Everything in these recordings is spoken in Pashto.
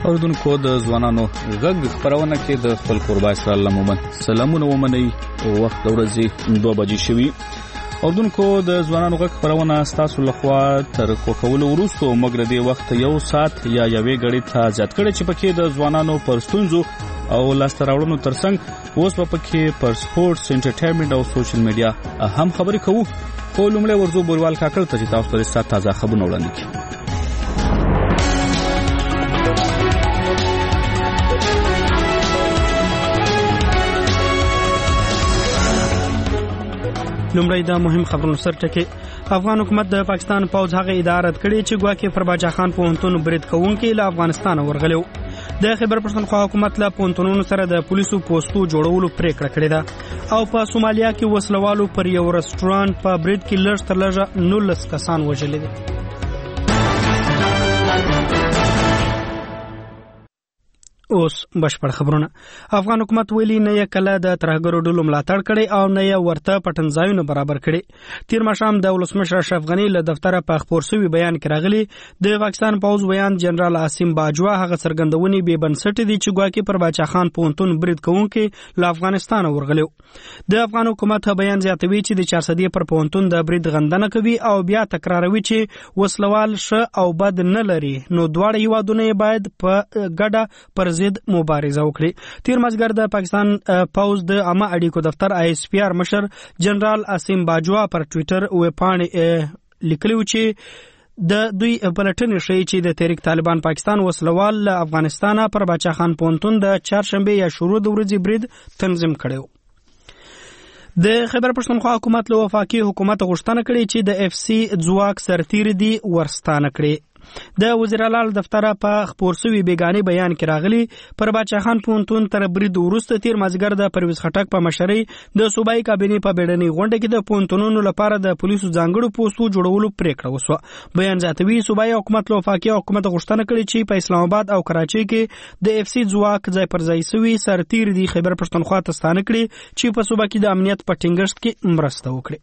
اوردونکو د ځوانانو غږ خبرونه کې د خپل قربا اسرائیل لمومن سلامونه ومني وخت ورځي 2 بجې شوي. اوردونکو د ځوانانو غږ خبرونه تاسو لخوا تر کوکول وروسته مګر د وخت یو سات یا یوې غړي ته ځات کړي چې پکې د ځوانانو پر ستونزو او لاستراوړنو ترڅنګ اوس په پکې پر سپورتس انټرټینمنټ او سوشل میډیا هم خبرې کوو. په لومړی ورځو بوروال کاکړ ته چې تاسو ته ستاسو تازه خبرونه وړاندې کړو. لومړی دا مهم خبرونه سر ټکی. افغان حکومت د پاکستان پوځ هغه اداره کړې چې ګواکې فرباجا خان پوهنتون برید کوونکي له افغانستان ورغلو. د خیبر پښتونخوا حکومت له پوهنتونونو سره د پولیسو پوسټو جوړولو پریکړه کړې ده او په سومالیا کې وسلوالو پر یو رستورانت په برید کې لږ تر لږه 19 کسان وژلي دي. اوس بشپړ خبرونه. افغان حکومت ویلي نه یې کله د ترهګرو ډلو ملاتړ کړي او نه یې ورته پټنځایونه برابر کړي. تیر ماښام د ولسمشر اشرف غنی له دفتره په خبر شوی بیان کې راغلی د پاکستان پوز بیان جنرال عاصم باجوا هغه څرګندونې به بنسټ دي چې ګواکې پر باچا خان پونتون برید کوونکي له افغانستان ورغلو. د افغان حکومت بیان زیاتوي چې د 400 پر پونتون د برید غندنه کوي او بیا تکراروي چې وسلوال شه او بد نه لري نو دواړه هیوادونه باید په ګډه پر ضد مبارزه وکړي. تیر مازګر د پاکستان پوز د عامه اړیکو دفتر ISPR مشر جنرال عاصم باجوا پر ټوئیټر وپاڼې لیکلو چې د دوی بلټن شي چې د تحریک طالبان پاکستان وسلوال له افغانستانه پر باچا خان پونتون د چهارشنبه یا شروع د ورځې برید تنظیم کړو. د خیبر پښتونخوا حکومت له وفاقي حکومت غوښتنه کړې چې د FC ځواک سرتیر دي ورستانه کړي. د وزیر اعلی دفتر په خبر شوی بیگانی بیان کې راغلی پر باچا خان پونتون تر برید وروسته تیر مازګر د پرویز خټک په مشرۍ د صوبایي کابینې په بیړنۍ غونډه کې د پونتونونو لپاره د پولیسو ځانګړو پوسټو جوړولو پریکړه وشوه. بیان ذاتوي صوبایي حکومت له وفاقي حکومت غوښتنه کړې چې په اسلام آباد او کراچۍ کې د FC ځواک ځای پر ځای شوی سرتیر دی خیبر پښتونخوا ته ستانه کړي چې په صوبه کې د امنیت په ټینګښت کې مرسته وکړي.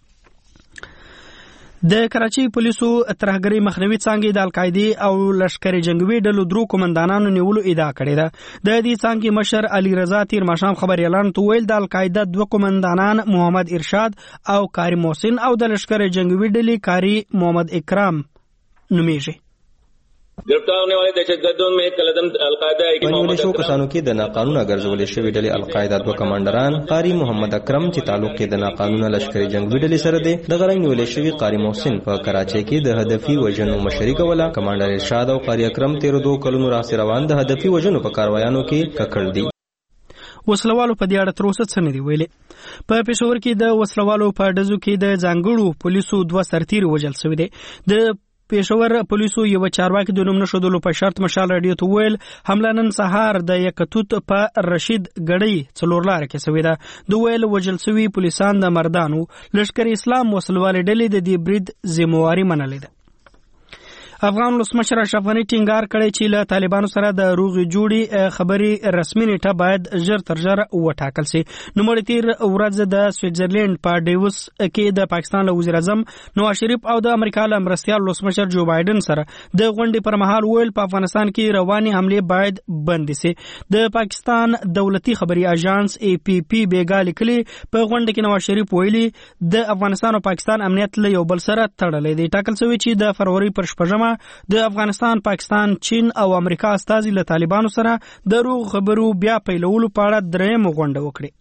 د کراچۍ پولیسو ترهګرۍ مخنیوي څانګې د القاعده او لشکري جنگوي ډلو درو کمانډانانو نیولو ادعا کړې ده. د دې څانګې مشر علي رضا تیر ماښام خبري اعلان ویل د القاعده 2 کمانډانان محمد ارشاد او کاری محسن او د لشکري جنگوي ډلې کاری محمد اکرام نومیږي. गिरफ्तार होने वाले दहशतगर्दों में कलदम अलकायदा की मोहम्मद शो कसानों की दना कानून गर्जवले शवी डले अलकायदा दो कमांडरान कारी मोहम्मद अकरम ची ताल्लुक के दना कानून लश्करी जंग डले सर दे दगरंग वले शवी कारी मोहसिन प कराची की द हदफी वजन मशरिक वाला कमांडर इरशाद और कारी अकरम 13 कलून रास रवान द हदफी वजन प कारवायानों की ककड़ दी. وسلوالو په دې اړه تر اوسه څه نه دی ویلي. په پېښور کې د وسلوالو په ډزو کې د ځانګړو پولیسو 2 سرتیر وژل شوی دي. د پېښور پولیسو یو چارواکي د نوم نشودلو په شرط مشال رادیو ته ویل حمله نن سهار د یکتوت په رشید غړی څلورلار کې شوې ده. د ویل وژل شوی پولیسان د مردانو لشکري اسلام وسلوال ډلې د دې برید ذمہواری منلې ده. افغان ولسمشر اشرف غنی ټینګار کړی چې له طالبانو سره د روغې جوړې خبري رسمي نیټه باید ژر تر ژره وټاکل شي. نوموړي تیر ورځ د سویټزرلند په ډیوس کې د پاکستان له وزیر اعظم نواز شریف او د امریکا له مرستیال ولسمشر جو بایدن سره د غونډې پر مهال ویل په افغانستان کې رواني حمله باید بند شي. د پاکستان دولتي خبري اژانس APP بیګا لیکلي په غونډه کې نواز شریف ویلي د افغانستان او پاکستان امنیت له یو بل سره تړلې دی. ټاکل شوی چې د فروری پر 15 د افغانستان، پاکستان، چین او امریکا استازي له طالبانو سره د روغ خبرو بیا پیلولو په اړه درېیم غونډه وکړي.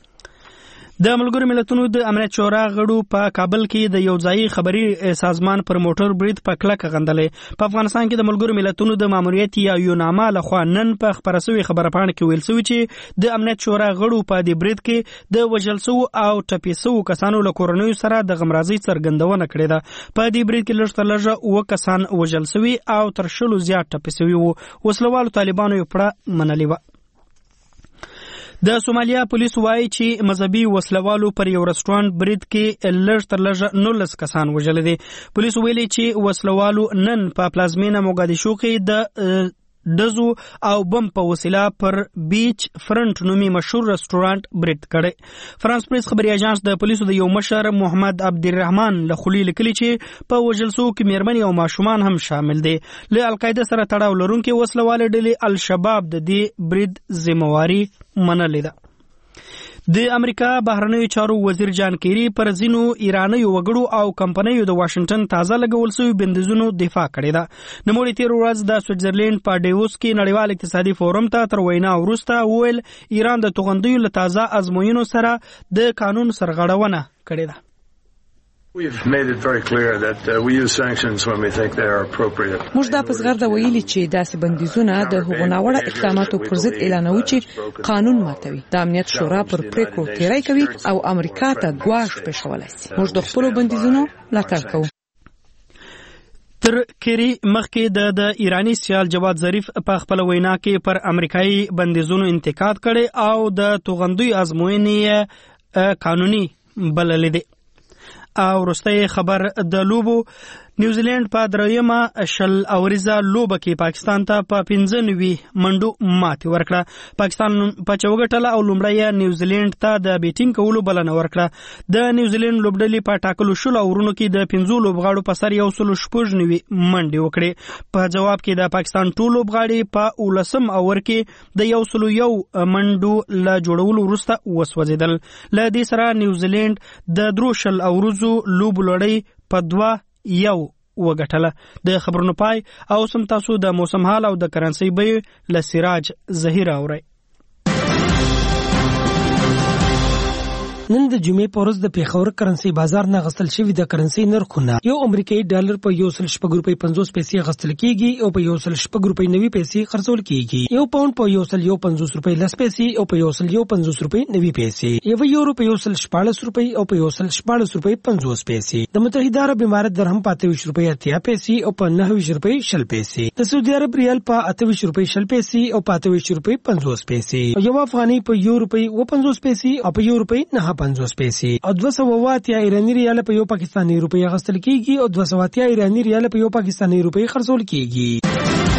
د ملګرو ملتونو د امنیت شورا غړو په کابل کې د یو ځای خبري سازمان پر موټر برید په کلکه غندلې. په افغانستان کې د ملګرو ملتونو د ماموریت یا یوناما لخوا نن په خبره شوی خبره پاڼه کې ویل شوی چې د امنیت شورا غړو په دې برید کې د وژل شوو او ټپي شوو کسانو له کورنیو سره د غمرازۍ څرګندونه کړې ده. په دې برید کې لږ تر لږه 9 کسان وژل شوي او تر 100 زیات ټپي شوي وو. وسلوالو طالبانو یې پړه منلې وه. د سومالیا پولیس وایي چې مذهبي وسلوالو پر یو رستورانت برید کې لږ تر لږه 19 کسان وژل دي. پولیس ویلي چې وسلوالو نن په پلازمینه موګادیشو کې د دزو او بم په وسیله پر بیچ فرنٹ نومي مشهور رستورانت برید کړي. فرانس پریس خبري اژانس د پولیسو د یو مشر محمد عبدالرحمن له خولي لیکلي چې په وژل شوو کې مېرمنې او ماشومان هم شامل دي. له القاعده سره تړاو لرونکي وسلواله ډلې الشباب د دې برید ذمہواري منلې ده. د امریکا بهرنیو چارو وزیر جان کیری پر ځینو ایرانیو وګړو او کمپنیو د واشنگټن تازه لګول شوی بندیزونو دفاع کړې ده. نوموړي تیر ورځ د سویټزرلینډ په ډیووس کې نړیوال اقتصادي فورم ته تر وینا وروسته وویل ایران د توغندیو له تازه ازموینو سره د قانون سرغړونه کړې ده. We've made it very clear that we use sanctions when we think they are appropriate. موږ دا پسغرده ویلي چې داسې بندیزونه د هغو ناوړه اقداماتو پر ضد اعلانوي چې قانون ماتوي. د امنیت شورا پر پریکړو تیری کوي او امریکا ته ګواښ پېښولی شي. موږ د خپلو بندیزونو ملاتړ کوو. تر کیری مخکې د ایرانی سیال جواد ظریف په خپل وینا کې پر امریکایي بندیزونو انتقاد کړي او د توغندیو ازموینې قانوني بللې دي. او وروستی خبر د لوبو نیوزیلند په دریمه شل اوریزه لوبه کې پاکستان ته په 95 منډو ماتې ورکړه. پاکستان په چوغټله او لومړی نیوزیلند ته د بیټینګ کولو بلنه ورکړه. د نیوزیلند لوبډلې په ټاکلو شلو اورونو کې د 15 لوبغاړو په سر 196 منډې وکړې. په جواب کې د پاکستان ټول لوبغاړي په 19 اور کې د 101 منډو له جوړولو وروسته وسوځیدل. له دې سره نیوزیلند د 3 اوروزو لوب لړۍ په 2-1 وګټله. د خبرونو پای او سم تاسو د موسم حال او د کرنسي بیې له سراج ظهیر اورئ. نن د جمعې په ورځ د پیښور کرنسي بازار نه غستل شوی د کرنسي نرخونه یو امریکایي ډالر په 1.50 پیسې غستل کیږي او په 1.90 پیسې خرڅول کیږي. یو پاوند په 1.50 روپۍ 10 پیسې او په 1.50 روپۍ 90 پیسې. یو یورو په 1.14 روپۍ او په 1.14 روپۍ 50 پیسې. د متحده عرب امارات درهم په 28 روپۍ 80 پیسې او په 29 روپۍ 60 پیسې. د سعودي عرب ریال په 28 روپۍ 60 پیسې او په 28 روپۍ 50 پیسې. یو افغاني په 1 روپۍ 50 پیسې او په 1 روپۍ 50 پیسې. او 280 ایرانی ریال په یو پاکستاني روپۍ غستل کیږي او 280 ایرانی ریال په یو پاکستاني روپۍ خرڅول کیږي.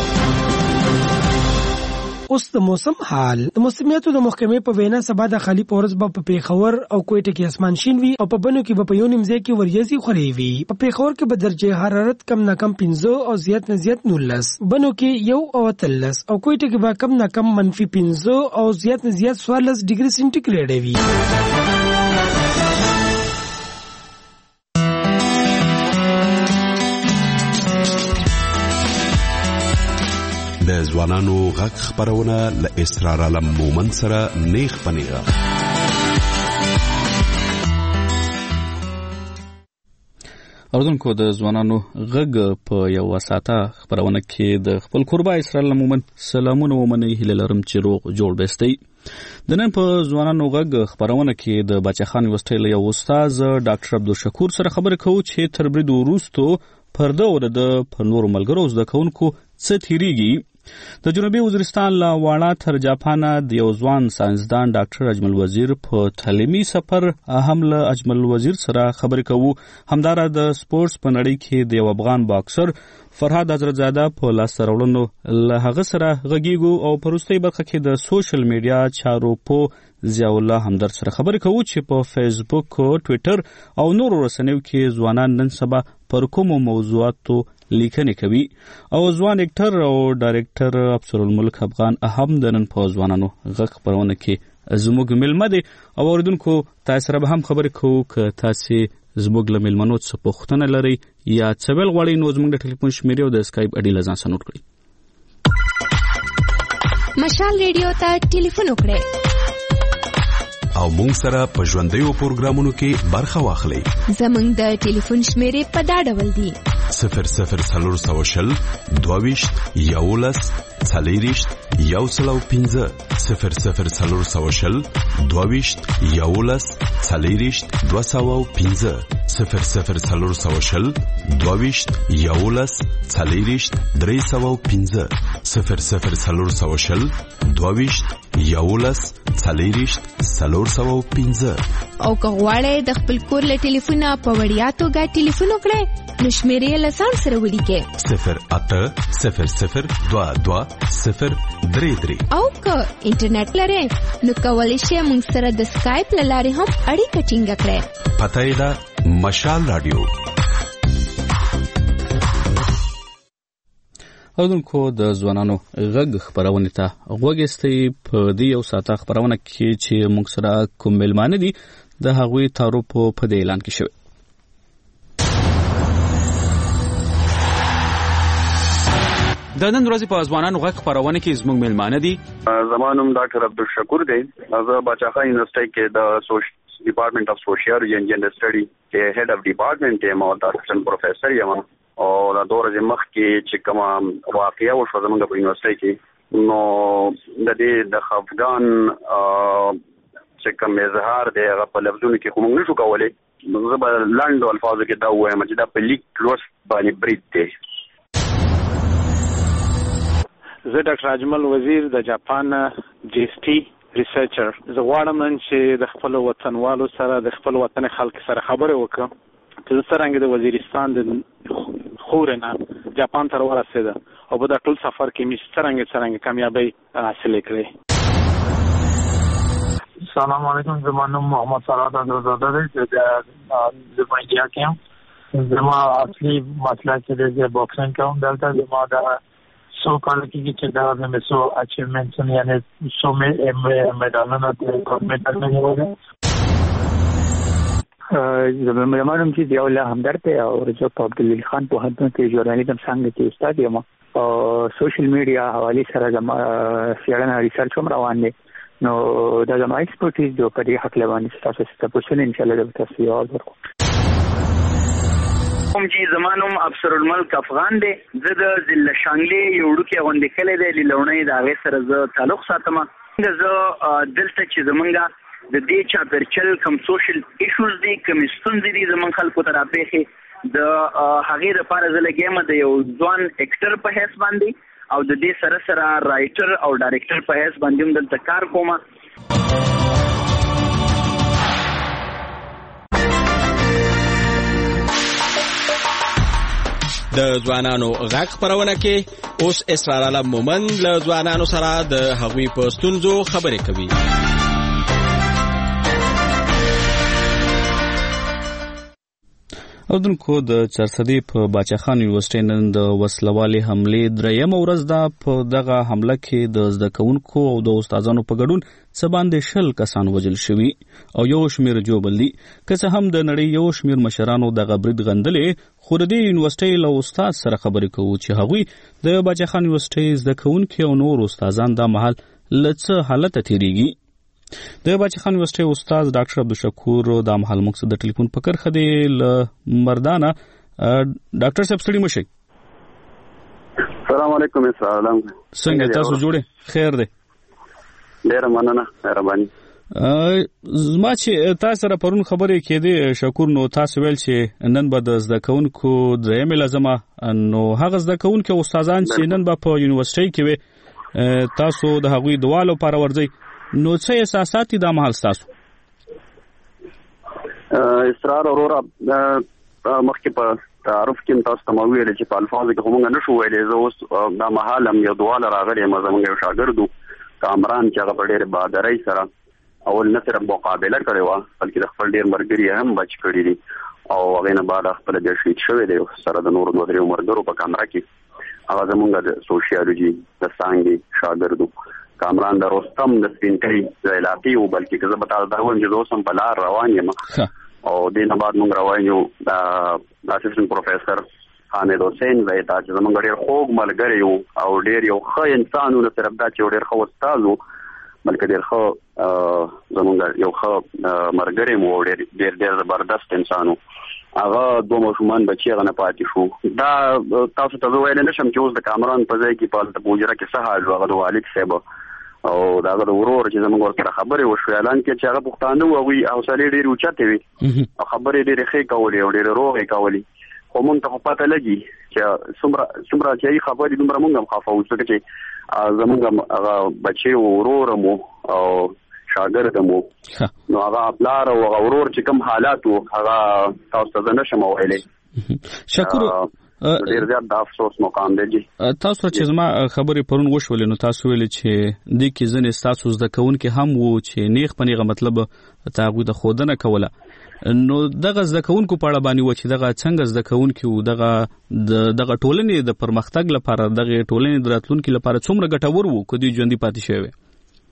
اوس د موسم حال. د موسمیاتو د محکمې په وینا سبا د خالی پورز په پیښور او کوټه کې اسمان شین وي او په بنو کې په یو نیمځای کې وریځي خوري وي. په پیښور کې به درجه حرارت کم نه کم 15 او زیات نه زیات 19. بنو کې 1 او 13 او کوټه کې به کم نه کم -15 او زیات نه زیات 14 ډیګري سنټیګریډ وي. د ځوانانو غږ خبرونه له اسرار علم مومن سره نیغ پنیغه. اردوونکو د ځوانانو غږ په یو ساعته خبرونه کې د خپل قربا اسرار علم مومن سلامونه ومني هله لرم چې روغ جوړ بستي. د نن په ځوانانو غږ خبرونه کې د بچخان یونیورسيټي یو استاد ډاکټر عبدالشکور سره خبرې کوو چې تر برید وروسته پرده ور د په نور ملګرو زده کوونکو څه تیریږي. د جنوبي وزیرستان لا واړه تر جاپان د یو ځوان ساينسدان ډاکټر اجمل وزیر په تعلیمي سفر هم له اجمل وزیر سره خبرې کوو. همدارا د سپورتس په نړۍ کې د یو افغان باکسر فرهاد حضرتزاده په لاس راوړلو له هغه سره غږیږو او په وروستۍ برخه کې د سوشل میډیا چارو په ضیاء الله همدرد سره خبرې کوو چې په فیسبوک او ټوئیټر او نورو رسنیو کې ځوانان نن سبا پر کومو موضوعاتو لیکنې کوي. او ځوان اکټر او ډایرکټر افسر الملک افغان اهم د نن په ځوانانو غږ خبرونه کې زموږ ملمه دي او اوریدونکو تاسو سره به هم خبرې کوو که تاسو زموږ له ملمنو څخه پوښتنه لرئ یا څه ویل غواړئ نو زموږ د ټلیفون شمیرې او د اسکایپ اډي لزان سره نوٹ کړئ. مشال ریډیو ته ټلیفون وکړئ او مونږ سره په ژوندیو پروګرامونو کې برخه واخلئ. زموږ د ټلیفون شمیرې په دا ډول دي: 00 420 11 40 115 00420 22 11 40 215 00420 22 11 40 315 00420 22 11 40 315 او که غواړئ د خپل کور له ټلیفونه په وړیا توګه ټلیفون وکړئ نو شمیرې له ځان سره ولیکئ 080022 او که انټرنیټ لرئ نو کولی شئ موږ سره د سکایپ له لارې هم اړیکه ټینګه کړئ. پته یې ده مشال رادیو. اودونکو د ځوانانو غږ خبرونه ته غوږستئ په دې یو ساعته خبرونه کې چې موږ سره کوم ملمانه دي د هغوی تعارف په دې اعلان کې شوی. د نن ورځې په ځوانانو غږ خبرونه کې زموږ ملمانه دي. زمانوم ډاکټر عبدالشکور دی. زه بچاخه یونیورسيټي کې د ډپارټمنټ اف سوشیالوجي اینڈ جنډر سټډي کې هډ اف ډپارټمنټ یم او اسسټنټ پروفیسور یم. او دا دوره د مخ کې چې کوم واقعیا وشو زموږ په یونیورسيټي کې نو د دې د افغان چې کوم اظهار دی هغه په لفظونو کې کوم نشو کولای. زه به لاندو الفاظو کې دا وایم چې دا په لیک لوس باندې برید دی. زه ډاکټر اجمل وزیر د جاپان جی اس ټي ریسرچر. زه غواړم چې د خپل وطنوالو سره د خپل وطن خلک سره خبرې وکړم چې څنګه د وزیرستان د خورنه جاپان ته ورسېده او په دا ټول سفر کې مې څنګه کامیابی حاصل کړې. سلام علیکم. زما نوم محمد سراد اندرزاده دی چې د انډیا کې یم. زما اصلي مسله چې د باکسینګ کوم دلته زما د سو کال کې چې دا د مسو اچیومنټس یعنی سو میډالونه د ګورنمنت باندې زما نوم چې ضیاء الله همدرد دی او رجب عبدالله خان په هندو کې ژورنالیزم څنګه کې استاد یم او سوشل میډیا حواله سره زما سیړنه ریسرچ هم روان دي. نو دا زما ایکسپرټیز جو په دې حق لوانې تاسو ته پوښتنه ان شاء الله د تاسو یاد ورکوم. کوم چې زمانوم افسر الملک افغان دی. زه د ضلع شانګلې یو ډوکې غونډې کلی دی لونې د هغې سره زه تعلق ساتم. زه دلته چې زمونږ د دې چاپېرچل کوم سوشل ایشوز دي کوم ستونزې دي زمونږ خلکو ته راپېښې د هغې دپاره زه لګیم د یو ځوان اکټر په حیث باندې او د دې سره سره رایټر او ډایرکټر په حیث باندې هم دلته کار کوم. د ځوانانو غږ خبرونه کې اوس اسرار علم مومند له ځوانانو سره د هغوی په ستونزو خبرې کوي. اودونکو د چارسدي په باچاخان یونیورسيټي نن د وسلوالي حملې درېیمه ورځ ده. په دغه حمله کې د زده کوونکو او د استادانو په ګډون څه باندې 20 کسان وژل شوي او یو شمېر جوړ دي. که څه هم د نړۍ یو شمېر مشرانو دغه برید غندلې خو د دې یونیورسيټي له استاد سره خبرې کوو چې هغوی د باچاخان یونیورسيټي زده کوونکي او نور استادان دا مهال له څه حالته تیریږي. د باچاخان یونیورسيټي استاد ډاکټر عبدالشکور دا مهال موږ سره د ټلیفون په کرخه دی له مردانه. ډاکټر صاحب ستړي مشئ. السلام علیکم. السلام څنګه تاسو جوړه خیر دی؟ ډیر مننه مهرباني. زما چې تاسو سره پرون خبرې کېدې شکور نو تاسو ویل چې نن به د زده کوونکو درېیمه لازمه نو هغه زده کوونکو استادان چې نن به په یونیورسيټي کې وي تاسو د هغوی دوالو لپاره ورځي نو څه احساسات دي دا مهال تاسو؟ اسرار اورورا مخکې په تعارف کې تاسو ته مو ویل چې په الفاظو کې موږ نشو ویلې. زه اوس دا مهال هم یو دواله راغلی یم زموږ یو شاګردو کامران چې هغه په ډېرې بهادرۍ سره اول نه صرف مقابله کړې وه بلکې د خپل ډېر ملګري هم بچ کړي دي او هغې نه بعد خپله بیا شهید شوی دی سره د نورو 2-3 ملګرو په کامره کې. هغه زموږ د سوشیالوجي د څانګې شاګردو کامران د رستم د سپینکۍ ځایلاپي و بلکې که زه به تاسو ته ووایم چې زه اوس هم په لار روان یم او دې نه بعد موږ روان یو اسسټنټ پروفیسر حامد حسین ځای ته چې زموږ ډېر خوږ ملګری و او ډېر یو ښه انسان و. نه صرف دا چې یو ډېر ښه استاد و بلکې ډېر ښه زموږ یو ښه ملګری مو ډېر زبردست انسان و هغه دوه ماشومان بچي هغه نه پاتې شو. دا تاسو ته زه ویلی نشم چې اوس د کامران په ځای کې په هلته په حجره کې څه حال و. هغه د والد صاحب او د هغه د ورور چې زموږ ورسره خبرې وشوې اعلان کې چې هغه پښتانه وو، هغوی حوصلې ډېرې اوچتې وي او خبرې ډېرې ښې کولې او ډېرې روغې کولې. خو مونږ ته خو پته لګي چې څومره چې هغې خبرې دومره مونږ هم خفه وو، ځکه چې زمونږ هم هغه بچی و، ورور هم و او شاګرد هم و. نو هغه پلار او هغه ورور چې کوم حالات و هغه تاسو ته زه نشم ویلی. شکور ډېر زیات د افسوس مقام دی. تاسو چې زما خبرې پرون وشولې نو تاسو ویلې چې دې کې ځینې ستاسو زده کوونکي هم وو چې نیغ په نیغه مطلب ته هغوی د ښودنه کوله. نو دغه زده کوونکو په اړه باندې و چې دغه څنګه زده کوونکي وو، دغه ټولنې د پرمختګ لپاره، دغه ټولنې د راتلونکي لپاره څومره ګټور وو که دوی ژوندي پاتې شوی وي؟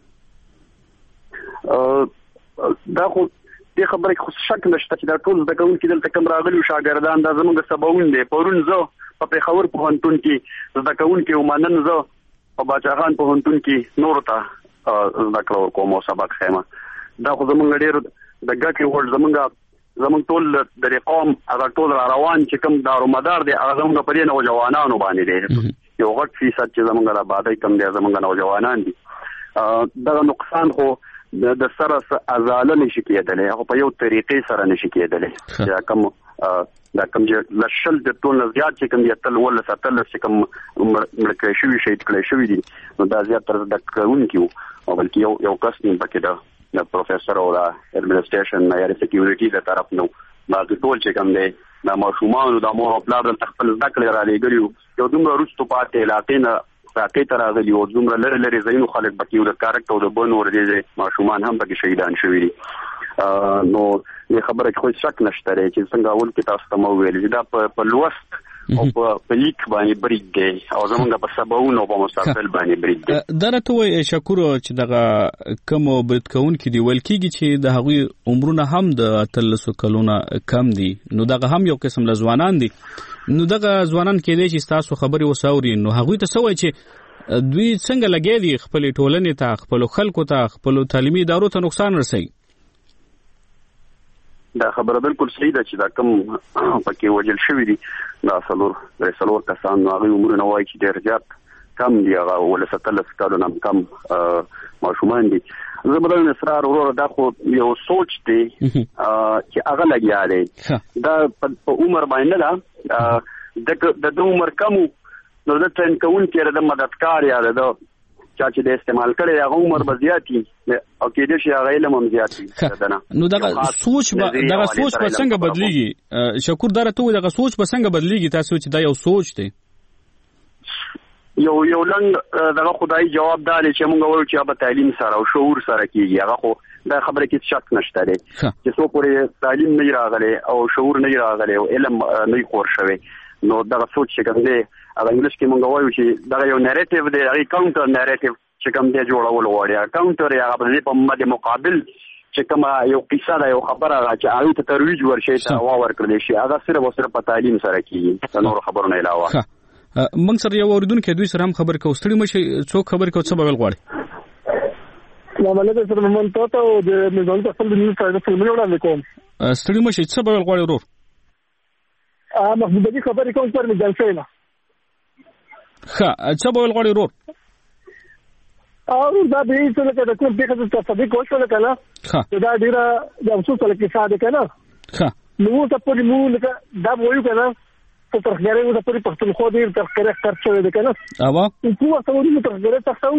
دا خو دې خبرې کې خو شک نشته چې دا ټول زده کوونکي دلته کوم راغلي شاګردان دا زموږ سباوون دی. پرون زه په پېښور پوهنتون کې زده کوونکي وم، نن زه په باچاخان پوهنتون کې نورو ته زده کړه ورکوم او سبق ښیم. دا خو زموږ ډېر د ګټې وړ زموږ ټول د دې قوم هغه ټول را روان چې کوم دارومدار دی هغه زموږ په دې نوجوانانو باندې دی. یو غټ فیصد چې زموږ د آبادۍ کم دی زموږ نوجوانان دي. دغه نقصان خو د سره ازاله نشي کېدلی، هغه په یو طریقې سره نشي کېدلی چې کوم چې لشل د ټول زیات چې کوم یتل ول ستل چې کوم مړکې شوی شهید کړي شوی دي نو دا زیات تر د کوونکو او بلکې یو کس نه پکې د پروفیسور او د اډمنسټریشن یا سکیورټي د طرف نو باقي ټول چې کوم دی د ماشومان او د مور او پلار د خپل زده کړې را لېږلي یو دومره وروسته پاتې علاقې نه راکې ته راغلي او دومره لرې ځایونو خلک پکې د کارکټ او د بن ورځې ماشومان هم پکې شهیدان شوي دي. نو دې خبره کې خو شک نشته چې څنګه اول کې تاسو ته مو ویل چې دا په لوست او په لیک باندې بریک دی او زمونږ په سباوونو په مستقبل باندې بریک دی. دا راته وایي شکور چې دغه کوم برید کوونکي دی ویل کېږي چې د هغوی عمرونه هم د 13 کلونه کم دي، نو دغه هم یو قسم ځوانان دي. نو دغه ځوانان کېدای چې ستاسو خبرې وساوري، نو هغوی ته څه وایي چې دوی څنګه لګیا دي خپلې ټولنې ته، خپلو خلکو ته، خپلو تعلیمي ادارو ته نقصان رسوي؟ دا خبره بالکل صحیح ده چې دا کوم پکې وجل شوي دي دا څلور کسان نو هغوی عمرونه وایي چې ډېر زیات کم دي، هغه 17 کلونه هم کم ماشومان دي. زه به دا اصرار وروره دا خو یو سوچ دی چې هغه لګیا دی. دا په عمر باندې نه ده د عمر کمو نو د ټرین کوونکي د مددکار یا د چا چې د استعمال کړي هغه عمر به زیات وي او کېدای شي هغه علم هم زیات وي. نو دغه سوچ به څنګه بدلیږي؟ شکور دا راته وایي دغه سوچ به څنګه بدلیږي؟ تاسو چې دا یو سوچ دی یو لنډ دغه خدای جواب دا دی چې موږ وایو چې به تعلیم سره او شعور سره کېږي. هغه خو دا خبره کې شک نشته دی چې څو پورې تعلیم نه راغلی او شعور نه راغلی او علم نه خور شوی نو دغه سوچ چې کوم دی هغه انګلیش کې موږ وایو چې دغه یو نریټیو دی، هغه کاونټر نریټیو چې کوم دی جوړول غواړي. کاونټر یې هغه په مد مقابل چې کوم یو قصه ده یو خبره ده چې هغه ته ترویج ورشي ته ورکړل شي هغه صرف او صرف په تعلیم سره کېږي د نور خبرو نه علاوه. موږ سره یو اوریدونکو دوی سره هم خبر کوو. ستړي مشي څوک خبر کوي څه بغل غواړي؟ معاملې سره مونږ ته د نظام ته خپل نیو سره فلمونه وړاندې کوم. ستړي مشي څه بغل غواړي ورور؟ محمود علي خبرې کوم پر مې جلسه نه. څه بغل غواړي ورور؟ او دا به څه لکه د کوم څه څه صدیق وشو کنه دا ډیره د افسوس لکه ساده کنه نو ته په مو لکه دا وایو کنه ته ترخګری و د پوری پښتونخوا ډیر ترخګری خرڅ دی کنه اوا په څوري ترخګری تاسو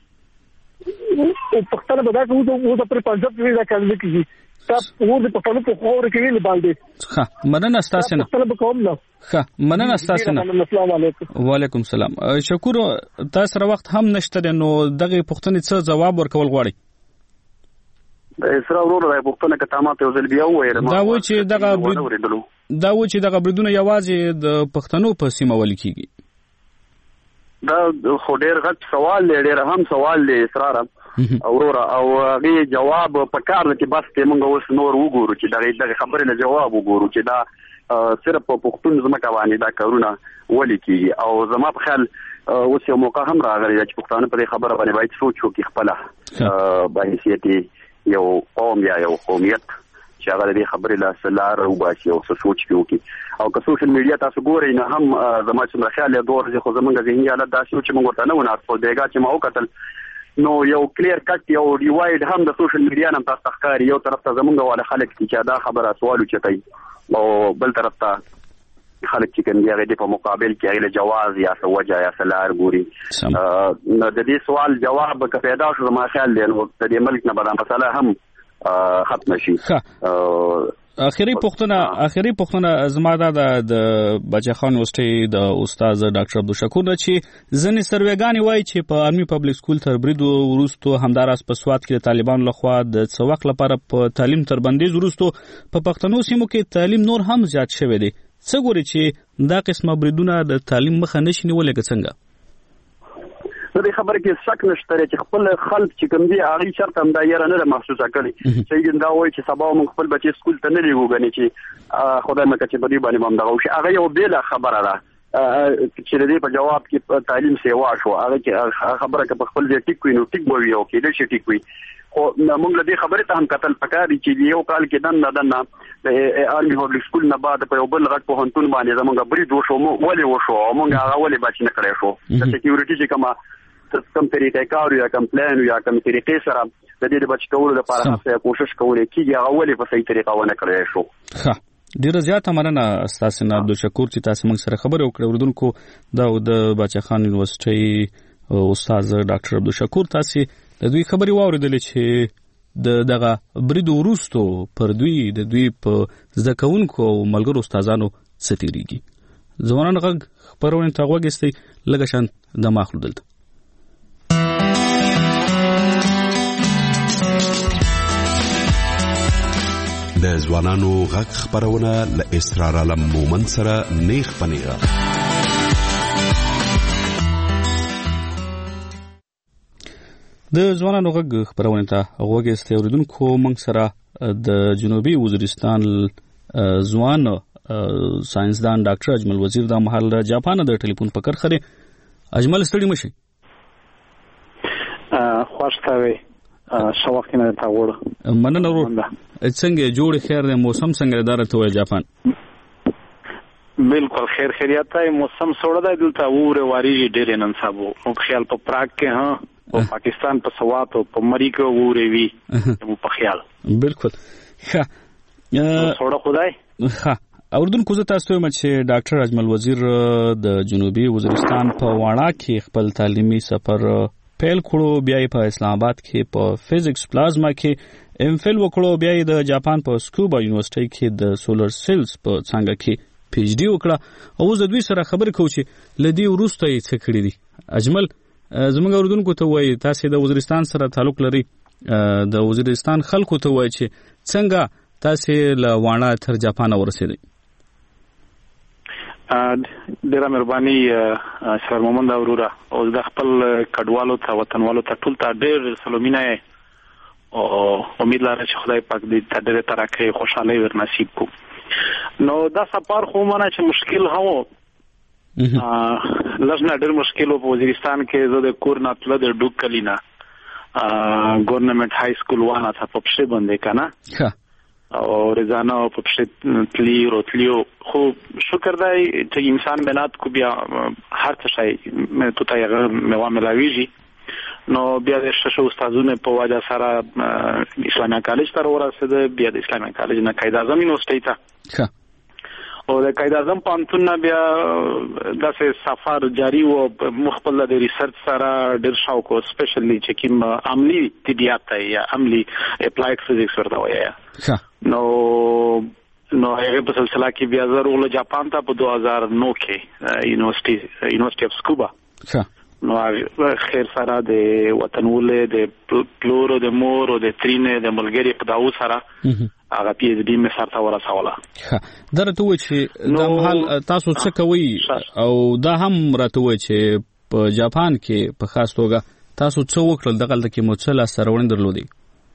او پښتنه بدا کوو د پوری پنځه پیری دا کړل کیږي تاسو و د پښتنو په خور کې نه باندې مننه تاسو نه طلب کوم نو مننه تاسو نه. السلام علیکم. وعلیکم السلام. شکور تاسو سره وخت هم نشته نو دغه پښتنې څه جواب ورکول غواړي؟ د اسراء ورور د پښتنه کتامات یو ځل بیا وایره دا و چې دغه بریدونه یوازې د پښتنو په سیمه ول کیږي. دا خو ډېر غټ سوال دی، ډېر هم سوال دی اسرار اورورا او غي جواب په کار کې بس ته موږ اوس نور وګورو چې دغه خبرې له جواب وګورو چې دا صرف په پښتون زمکه باندې دا کارونه ولي کیږي. او زما په خیال اوس یو موقع هم راغلی چې پښتانه په خبره باندې باید سوچ وکړي خپل باندې یو قوم یا یو قومیت چې هغه د خبرې له سلار او باسي او سوچ کوي او که سوشل میډیا تاسو ګورئ نه هم زما چې خیال دور خو زمونږ ذهني حالت داسې چې موږ ورته نه ونه خپل دیګه چې ما وکتل نو یو کلیر کټ یو ډیوایډ هم د سوشل میډیا نه تاسو ښکاري یو طرف ته زمونږ والا خلک چې دا خبره سوالو چتای او بل طرف ته خلک چې کوم دی په مقابل کې هغه جواز یا سوجا یا سلار ګوري نو د دې سوال جواب که پیدا شو ما خیال دی نو د دې ملک نه به دا مسله هم ختم شي. اخیری پوښتنه زما د بچا خان یونیورسيټي د استاد ډاکټر عبدالشکور نه چې ځنې سروېګانی وایي چې په عامي پبلک سکول تر بریدو وروسته همداراز په سواد کې د طالبانو لخوا د څه وخت لپاره په تعلیم تر بندیز وروسته په پښتنو سیمو کې تعلیم نور هم زیات شوی دی. څه ګوري چې دا قسمه بریدونه د تعلیم مخه نشي نیولای څنګه؟ د دې خبره کې شک نشته چې خپل خلک چې کوم دي هغه شرط هم دا یاره نه محسوسه کړي چې دا وایي چې سبا موږ خپل بچي سکول ته نه لیږو غني چې خدای مکه چې په دې باندې هم دا وشي هغه یو بل خبره ده چې دې په جواب کې تعلیم سیوا شو هغه خبره کې په خپل ځای ټیک وي نو ټیک وي او کې دې شي ټیک وي خو موږ له دې خبرې ته هم قتل پکاري چې یو کال کې دنه د آرمي پبلک سکول نه بعد په یو بل غټ په هنتون باندې زمونږ برید وشو ولې وشو موږ هغه ولې بچ نه کړی شو د سکیورټي چې کومه کوم طریقې کار یا کوم پلان یا کوم طریقې سره د دې بچ کولو لپاره هڅه کوشش کولې کیږي هغه ولې په صحیح طریقه ونه کړی شو. ښه ډیره زیاته مننه استاد عبدالشکور چې تاسو موږ سره خبرې وکړې. اوردونکو دا د بچا خان یونیورسيټي استاد ډاکټر عبدالشکور تاسو د دوی خبرې واوریدلې چې دغه برید وروسته پر دوی د دوی په زده کوونکو او ملګرو استادانو ستیریږي. ځوانان غږ خبرونه ته وګورئ لږه شان د ماخلو دلته د ځوانانو غږ خبرونه ل اسرار علم مومن سره نیخ پنیغه. د ځوانانو غږ خبرونه ته وګورئ اوریدونکو موږ سره د جنوبي وزیرستان ځوان ساينسدان ډاکټر اجمل وزیر د محل جاپان د ټلیفون په کار خره. اجمل ستړي مشي خوشتاوي شواکینه تا وړ مننه ورو څنګه جوړ خیر د موسم څنګه دارته وای جاپان بالکل خیریت دی موسم سوړ دی دلته وره واری ډېر نن صاحب او خیال په پراګ کې ها او پاکستان په سوات او په مری کې وره وی په خیال بالکل ښه سوړ خدای ښه اردن کوزه تاسو ته چې ډاکټر اجمل وزیر د جنوبي وزیرستان په واڼه کې خپل تعلیمي سفر پیل کړو بیا په اسلام آباد کې په فزکس پلازما کې ام فل وکړو بیا د جاپان په سکوبا یونیورسيټي کې د سولر سیلز په څنګه کې پی ایچ ډی وکړه او زه دوی سره خبرې کوم چې لدی ورسته یې څه کړی دي. اجمل زموږ اردوونکو ته وایي تاسو د وزیرستان سره تعلق لري د وزیرستان خلکو ته وایي چې څنګه تاسو له واڼه تر جاپان ورسېدئ. ډیره مهرباني سر محمد اورورا او د خپل کډوالو ته وطنوالو ته ټول ته ډیر سلامونه او امید لرم چې خدای پاک دې ډېر ترقه خوشاله ور نصیب کو. نو دا سفر خو مانه چې مشکل هو لږ ډېر مشکل په وزیرستان کې زه د کور نه تل د ډوک کلینا ګورنمنت های سکول وانه ته په پښه باندې کنه او رضانه په پښه تلیو خو شکر دی چې انسان مهنت کو بیا هر څه شي مې ته یې مې ملاویږي. نو بیا د شش استادونو په وجه سره اسلامي کالج تر ورسېده بیا د اسلامي کالج نه قاعده اعظم یونیورسيټي ته او د قاعده اعظم پانتون بیا داسې سفر جاری و مخبل د ریسرچ سره ډېر شاوق او سپیشلی چې کوم عملی طبيعت یا عملی اپلایډ فزکس ورته وایي نو هغه په سلسله کې بیا ضرور جاپان ته په 2009 کې یونیورسيټي اف سکوبا نو خیر سره د وطنولې د پلورو د مور او د ترینه د ملګری په داو سره هغه پی ایچ ډی مې سره ورسوله. درته و چې د محل تاسو څه کوي او دا هم راته و چې په جاپان کې په خاص توګه تاسو څه وکړل دغه کې مڅلا سرونه درلودي.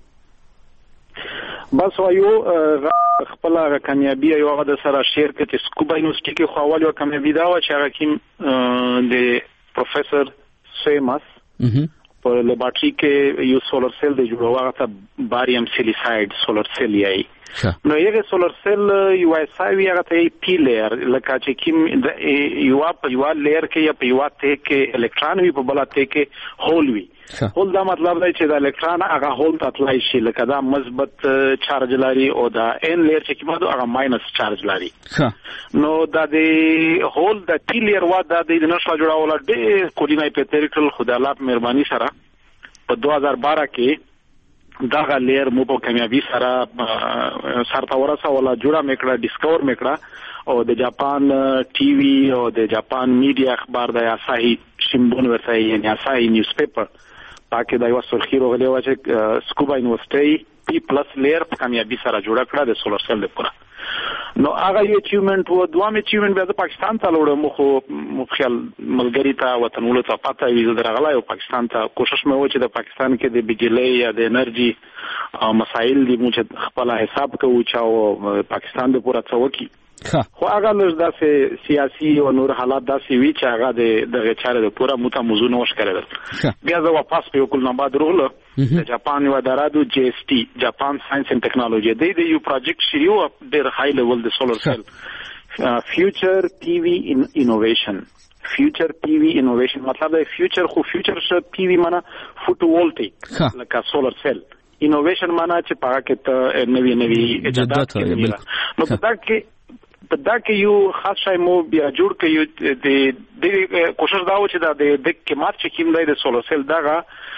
بس وایو خپل کامیابی یو غد سره شیر کړي سکوبا یونیورسيټي کې خو اول یو کامیابی دا و چې هغه کې د پروفیسور سیماس په لیبارټری کې یو سولر سیل د جوړولو ته باریم سیلیساید سولر سیل یې نو یو سولر سیل یو ایساوی هغه ته پی لیر لکه چې کوم یو لیر کې یا په یو ته کې الکترون وي په بل ته کې هول وي هول دا مطلب دی چې د الکترون هغه هول ته تلای شي لکه دا مثبت چارج لري او دا ان لیر چې کومه هغه ماینس چارج لري نو دا د هول د پی لیر وا د نشو جوړول د کوډینای پیتریکل خدالات مهرباني سره په 2012 کې دا لیر مو په کامیابی سره سرته ورسوله جوړه میکړه ډیسکور میکړه او د جاپان ټي وي او د جاپان میډیا اخبار د آساهي شینبون ورته یعنی آساهي نیوز پیپر پاکه د یو سرخی روغلی و چې سکوبا یونیورسيټي پی پلس لیر په کامیابی سره جوړه کړه د سولر سیل لپاره نو هغه یو اچیومنت و دوام اچیومنت بیا د پاکستان ته لوړ مخ خیال ملګری ته وطنولو ته پته وي درغلا یو پاکستان ته کوشش مې و چې د پاکستان کې د بجلی یا د انرژي مسایل دی موږ خپل حساب کوو چې پاکستان د پورا څوکي خو هغه لږ داسې سیاسي او نور حالات داسې وی چې هغه د چارې د پورا موته موضوع نوش کړل بیا زه واپس په یو کل نه بعد روله د جاپان یو ادارادو جی اس ټي جاپان ساينس اند ټیکنالوژي د یو پروجیکټ شریو ډېر های لیول د سولر سیل فیوچر پی وی انوویشن فیوچر پی وی انوویشن مطلب دی فیوچر خو فیوچر ش پی وی معنا فوټو وولټیک لکه سولر سیل انوویشن معنا چې پاره کې ته نوی ایجادات کوي نو په دا کې یو خاص شای مو بیا جوړ کړي د کوشش دا و چې د قیمت چې کیم دی د سولر سیل دغه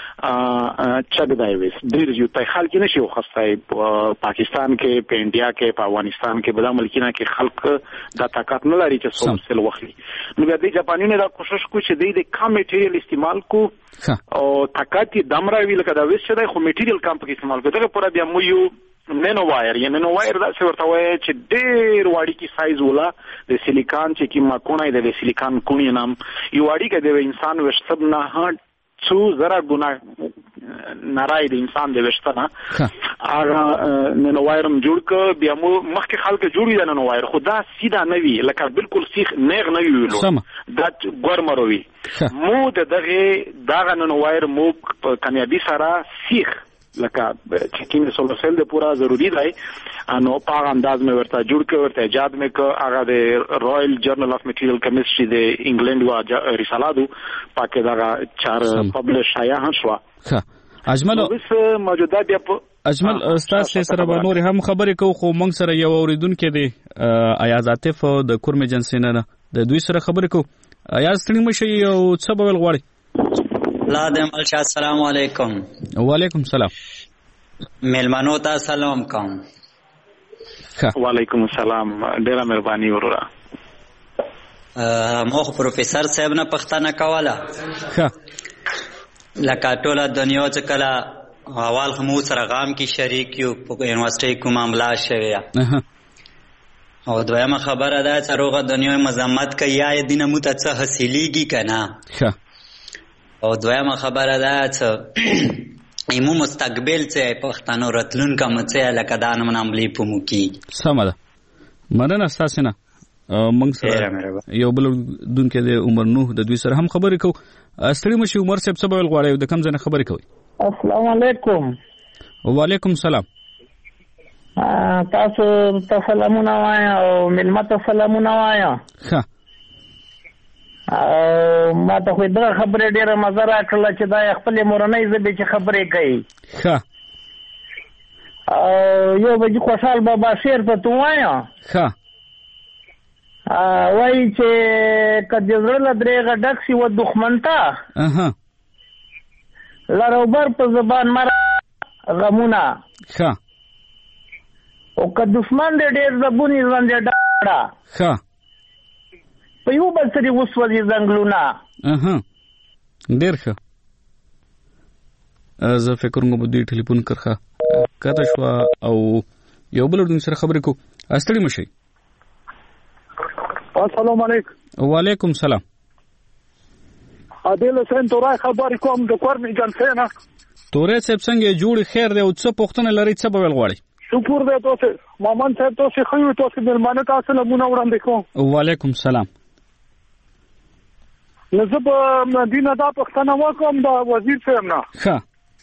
چګ دی وس ډیر یو ته خلک نشي وخصای پاکستان کې په انډیا کې په افغانستان کې بل ملکینه کې خلک د طاقت نه لري چې سولر سیل وخلي نو بیا د جاپانیانو دا کوشش کوي چې د کم میټیریال استعمال کو او طاقت دمره ویل کدا وس چې د خو میټیریال کم په استعمال کو دغه پر بیا مو یو نینو وایر یا نینو وایر دا څه ورته وایي چې ډېر واړی کی سایز ولا د سیلیکان چې کی ماکونه د سیلیکان کونی نام یو واړی کې د انسان وشتب نه څو زره ګنا نارای د انسان د وشتنه هغه نینو وایرم جوړ ک بیا مو مخکې خلک جوړی د نینو وایر خدا سیده نه وی لکه بالکل سیخ نیغ نه ویلو دا ګورمروي مو دغه نینو وایر مو کامیابی سره سیخ لکه چې کوم سولر سیل د پورا ضروری دی نو په انداز مې ورته جوړ کړ ورته ایجاد مې ک هغه د رائل جرنل اف میټیریل کیمستري د انګلند وا رساله دو پاکه دا 4 پبلش شایع هم شو اجمل اوس موجوده بیا اجمل استاد سره به نور هم خبرې کو خو موږ سره یو اوریدونکو دی ایاز عاطف د کورم ایجنسی نه د دوی سره خبرې کو ایاز ستړي مشي او څه به غواړي لا د ملشا السلام علیکم وعلیکم السلام ملمنو ته سلام کوم وعلیکم السلام ډیره مهرباني وروره مخ پروفیسور صاحب نه پښتنه کوله لکه ټوله دنیا چې کله اول هم سره غام کې شریک یو په یونیورسيټي کوم معاملې شوی او دویمه خبره ده چې روغه دنیا مزمت کوي یا دینه مو ته څه حاصلېږي کنه او دویمه خبره ده چې ایمو مستقبل چې پښتنو راتلون کوم چې لکه دا نن عملي پمو کی سم ده مننه تاسو نه موږ سره یو بل دونکو د عمر نوح د دوی سره هم خبرې کو ستړي مشي عمر صاحب څه بل غواړي د کوم ځای خبرې کوي السلام علیکم وعلیکم السلام تاسو ته سلامونه وایا او ملمت سلامونه وایا ښه ما ته خو دا خبره ډیره مزه راکړه چې دا خپل مورنۍ ژبه چې خبرې کوي ښه یو بجې خوشحال بابا شعر ته تو وایا ښه وایي چې که د زړه له درېغه ډک شي و دښمن ته لروبر په زبان مره غمونه ښه او که دښمن دې ډېر زبونې ژوند یې ډاړه ښه په یو بل سره وسوځي زنګلونه ډېر ښه زه فکر کوم په دې ټلیفون کرخه کته شو او یو بل ورته سره خبرې کو استړي مشي السلام علیکم وعلیکم السلام عادل حسین تورای خبرې کوم د کورم ایجنسی نه تورای صاحب څنګه جوړ خیر دی او څه پوښتنه لري څه به غواړي شکر دې تاسو مامان صاحب تاسو خو تاسو ملمانه تاسو له مونږ وړاندې کوم وعلیکم السلام نو زه په دینه دا پښتنه وکم دا وزیر صاحب نه ها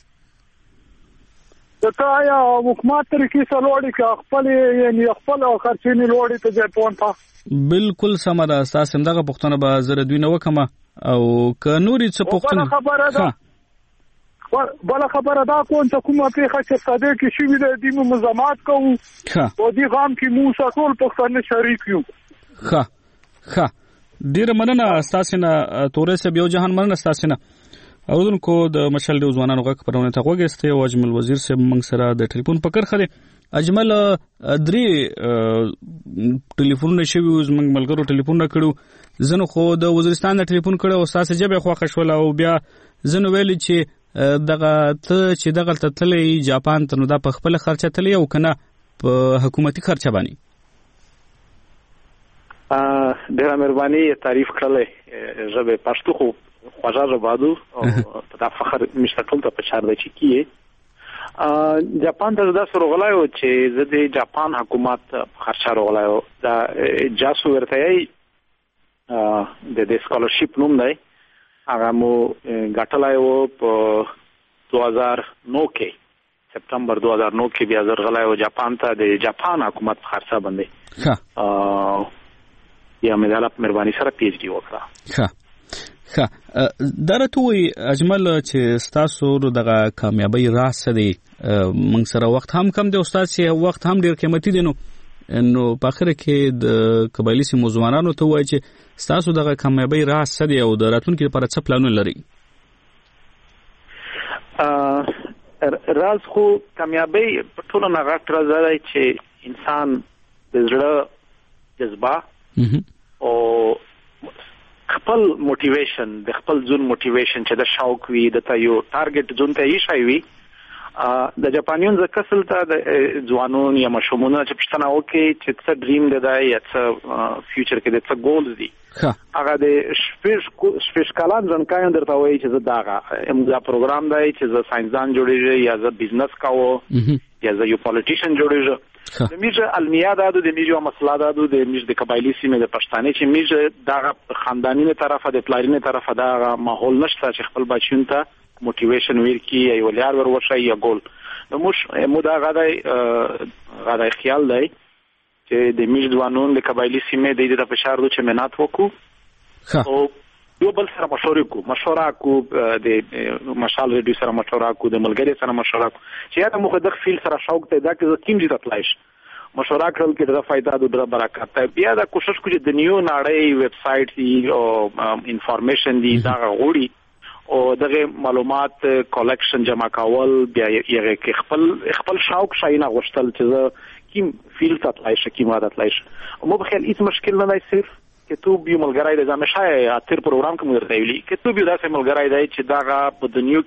ته یا حکومت طریقې سره لوړی که خپل یعنی خپل خرچې لوړی ته ځای پون تا بالکل سم ده تاسو دغه پښتنه به زره دوی نه وکم او که نورې څه پښتنه خبره ده بل خبره دا کوم چې کومه پیښه چې صادق کې شوې ده د مزامات کوو او د غام کې مو ټول پښتانه شریک یو ها ډیره مننه تاسو نه تورې سه یو جهان مننه تاسو نه اودونکو د مشال د ځوانانو غږ پرونه ته وګسته او اجمل وزیر صاحب موږ سره د ټلیفون پکړ خره اجمل درې ټلیفون نشوي موږ ملګرو ټلیفون کړو زنه خو د وزیرستان د ټلیفون کړو او تاسو جبه خو خښول او بیا زنه ویل چې دغه ته چې دغه تللې جاپان ته نو دا په خپل خرچه تللی او کنه په حکومتي خرچه باندې ډیره مهرباني تعریف کړل ژبه پښتو خو خوږه ژبه او په فخر مشتقل ته په چار د چکی جاپان ته دا سره غلایو چې زه د جاپان حکومت خرچه راغلایو دا جاسو ورته د سکالرشپ نوم دی هغه مو غټلای وو په 2009 کې سپتمبر 2009 کې بیا زرغلای وو جاپان ته د جاپان حکومت خرڅه باندې یا مې مهرباني سره پی ایچ ډی وکړه درته اجمل چې تاسو دغه کامیابی راز دی موږ سره وخت هم کم دی استاد چې وخت هم ډیر قیمتي دی نو په اخر کې د قبایلی سیمو ځوانانو ته وایي چې تاسو دغه کامیابی راز څه دی او د راتلونکي لپاره څه پلانونه لري راز خو کامیابی په ټولو نه غټ راز دی چې انسان د زړه جذبه او خپل موټیویشن د خپل ځون موټیویشن چې د شوق وي د یو ټارګټ ځون ته یې شي وي د جاپانیون ز کسل ته د ځوانون یا مشمونه چې پښتنه وکي چې څه ډریم دی یا څه فیوچر کې د څه ګولز دي هغه د شپږ کالان ځنکاین درته وایي چې داغه دا پروګرام دی چې ز ساينسدان جوړیږي یا ز بزنس کاوه یا ز یو پالیټیشن جوړیږي د میجه المیه دادو د میجه مسله دادو د میجه د قبایلی سیمه د پښتانه چې میجه داغه خاندانی طرفه د پلارینه طرفه داغه ماحول نشته چې خپل بچون ته موټیویشن ورکی یا ولار ورشي یا ګول نو مو دا غاډای خیال دی چې د میج ځوانون د قبایلی سیمه د فشار د چمنات وکړو او یو بل سره مشوره کو د مشال ریډیو سره مشوره کو د ملګری سره مشوره کو چې یا د مخدق فیل سره شوق ته دا کې کیم دي تطلایش مشوره کړل کې د فائدہ د برکات ته بیا دا کوشش کوي د نیو نړۍ ویب سټ دی او انفارمیشن دی دا غوړي او دغه معلومات کلیکشن جمع کول بیا یې کې خپل شوق شاینه غوښتل چې کیم فیل تطلایش کیم عادت لایش مو بخیل هیڅ مشکل نه دی صرف کې تو بیو ملګری د زمشه اتر پروګرام کوم درته ویلي کې تو بیو داسې ملګری دی چې داغه په دنیو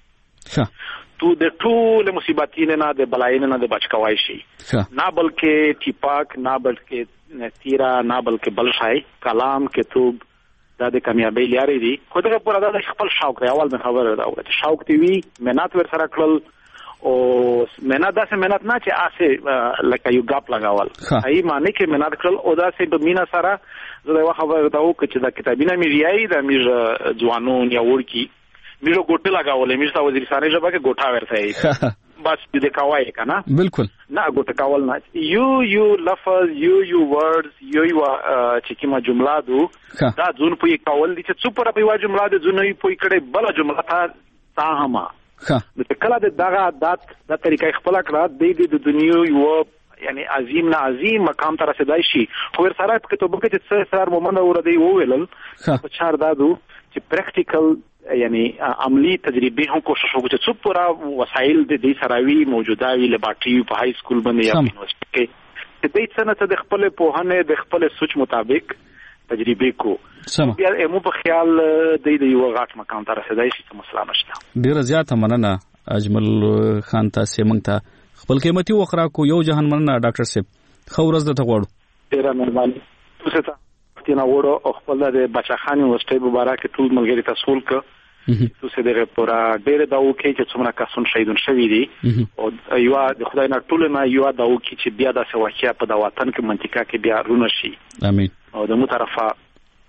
کې تو د ټول مصیبتینه نه د بلاینه نه د بچ کوای شي نه بلکې ټیپاک نه بلکې تیرا نه بلکې بلشای کلام کې تو دا د کامیابی لارې دي خو دغه پورا د خپل شوق دی اول من خبره دا چې شوق دی وی مهنت ور سره کړل او مهنت داسې مهنت نه چې اسه لکه یو غاپ لگاول ای معنی کې مهنت کړل او داسې د مینا سره زه دا خبره دا وکړه چې دا کتابینه میریای د میز ځوانون یا ورکی میرو ګوټه لگاولې میز تا وزیرستانه جبا کې ګوټه ورته بس دې کاوای کنه بالکل نه ګوټه کاول نه یو لفظ یو ورډز یو چې کیما جمله دو دا ځون په کاول دي چې څو پر په یو جمله د ځون په کړه بل جمله تا هما د کله د دغه د طریقې خپل کړه د دنیا یو یعنی عظیم نه عظیم مقام ته رسیدای شي خو ور سره کتابو کې چې سر مومن اوردی وویل په چار دادو چې پریکټیکل یعنی عملی تجربه هم کوشش وکړو چې څو پورا وسایل د دې سراوي موجوده وي لباټري په های سکول باندې یا یونیورسيټي کې د دې څنګه د خپل پوهنه د خپل سوچ مطابق تجربه کو بیا مو په خیال د یو غاټ مقام ته رسیدای شي چې مسله نشته ډیر زیاته مننه اجمل خان تاسو موږ ته خپل قیمتي وخرا کو یو جهان مننه ډاکټر صاحب خو ورځ د تغوړو ډیر مهرباني تاسو ته تینا وړو خپل د بچخان یونیورسيټي مبارک ټول ملګری تاسو ولک تاسو دغه پورا ډېر دا وکي چې څومره کسون شهیدون شوی دي او یو د خدای نه ټول نه یو دا وکي چې بیا د سواکیا په د وطن کې منطقه کې بیا رونه شي امين او د مو طرفه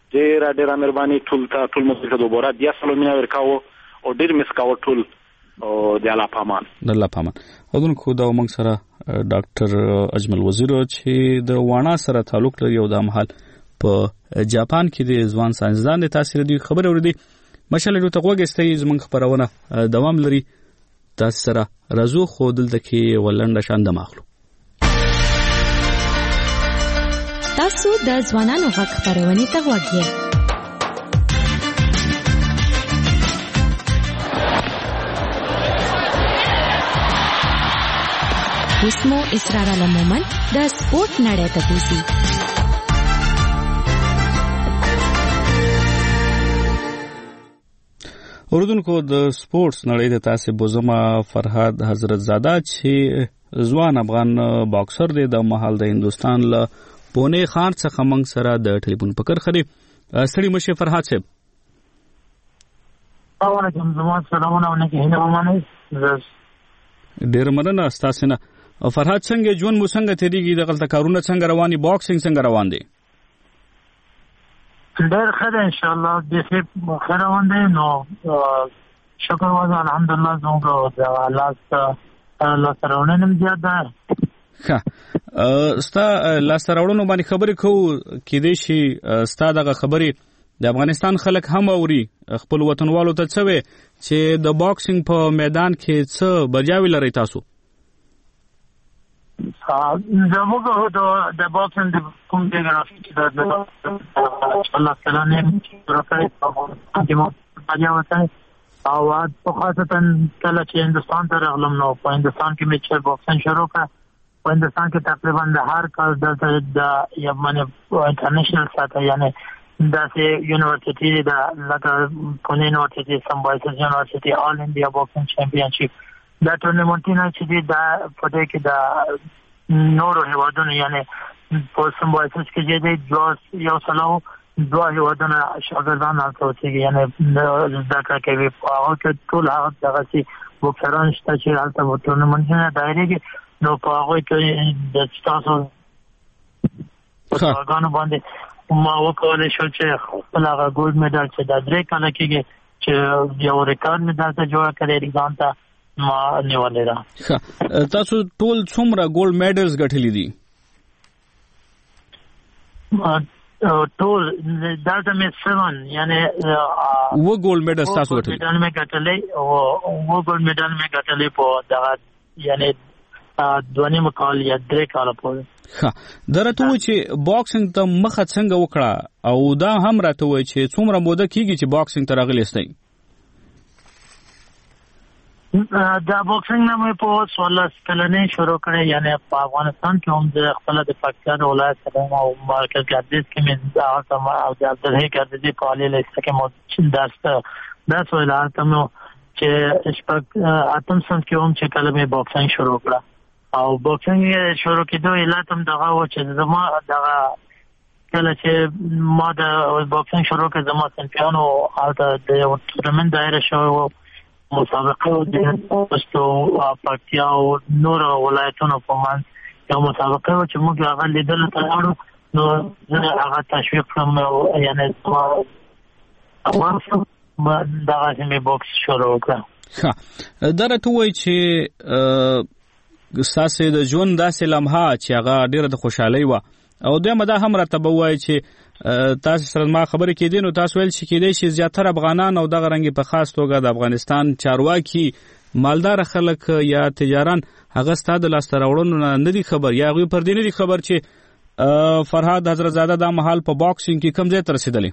ډیره مهرباني ټول مو ته دوباره بیا سلامونه ورکاو او ډیر مسکاو ټول او د الله پامان اودونکو دا موږ سره ډاکټر اجمل وزیر چې د وانا سره تعلق لري او د مهال په جاپان کې د ځوان ساينسدان د تاثیر دی خبر اوریدي مشاله ته وګستې زمونږ خبرونه دوام لري تاسو سره رازو خو دلته کې ولنډه شاند ماخلو تاسو د ځوانانو غږ خبرونه ته وګورئ اسمو اسرار علمومن د سپورت نړۍ ته بوزي اوردونکو د سپورتس نړۍ ته تاسو بوزما فرهاد حضرت زاده چې ځوان افغان باکسر دی د محل د هندستان له پونه خان څخه موږ سره د ټلیفون پکړ خري سړي مشه فرهاد صاحب علیکم زموږ سلامونه ونکه هنه ډیر مننه تاسو نه فرهاد څنګه ژوند مو څنګه تیریږي د غلطه کارونه څنګه رواني باکسینګ څنګه روان دي ډیر ښه ده ان شاء الله د څه خیر روان دي نو شکر وزه الحمدلله زموږ د الله سره نن زیات ده ښه ستا لا سره ورونو باندې خبرې کوو کې دي شي ستا دغه خبرې د افغانستان خلک هم اوري خپل وطنوالو ته څه چې د باکسینګ په میدان کې څه بریاوي لري تاسو زموږ د باکسینګ د کوم دی غرافیک د الله تعالی نه راکړی د مو بیا وته او په خاصه کله چې هندستان ته راغلم نو په هندستان کې مې چې باکسینګ شروع کړ په هندستان کې تقریبا د هر کال د یمنه انټرنیشنل ساته یعنی داسې یونیورسيټي د لکه پونه یونیورسيټي سمبایسس یونیورسيټي آل انډیا باکسینګ چمپیونشپ دا ټورنمنټونه چې دا پټه کې دا نورو هیوادونو یعنی په سمبایسس کې چې یو سلو دوه هیوادونه شاګردان راځي یعنی دا کوي په هغه کې ټول هغه دغه چې بوکسران شته چې حالت ټورنمنټونه دایره نو په هغه کې د تاسو په هغه باندې ما وکولای شو چې خپل هغه ګولډ میډال چې د درې کاله کې چې یو ریکارډ میډال ته جوړ کړی ځان ته ما نیولې ده تاسو ټول څومره ګولډ میډلز ګټلې دي ټول دلته مې 7 یعنی و ګولډ میډل تاسو ګټلې میډال مې ګټلې او ګولډ میډال مې ګټلې په دغه یعنی دوه کال یا درې کال په درته و چې باکسینګ ته مخه څنګه وکړه او دا هم راته و چې څومره موده کیږي چې باکسینګ ته راغلی استئ دا باکسینګ نه مې په 16 کلنې شروع کړې یعنی په افغانستان کې هم د خپل د پاکستان ولایت سره او مرکز ګردش کې مې دا سم او د عبدالهی ګردشي په اړه لیست کې مو درس ویل تم چې شپږ اتم سم کې هم چې کله مې باکسینګ شروع کړه او باکسینګ شروع کېدو علتم دغه و چې زما دغه کله چې ما د باکسینګ شروع کړ زما چمپیون او د یو ټورنمنت دایره شو مسابقه د پښتو پکتیا او نور ولایتونو په منځ یو مسابقه و چې موږ هغه لیدل تلاړو نو زه هغه تشویق کوم یعنی اوس دا چې باکس شروع کړ درته وای چې ساسه د ژوند داسې لمحه چې هغه ډیره د خوشحالي و او دمه دا هم راته بوای چې تاسو سره ما خبرې کېدین او تاسو ویل چې کېدای شي زیاتره افغانان او دغه رنګ په خاص توګه د افغانستان چارواکي مالدار خلک یا تجاران هغه ستاسو لاس راوړنو نه دي خبر یا غوي پر دې نه دي خبر چې فرهاد حضرت زاده د محل په باکسینګ کې کم ځای تر رسیدلی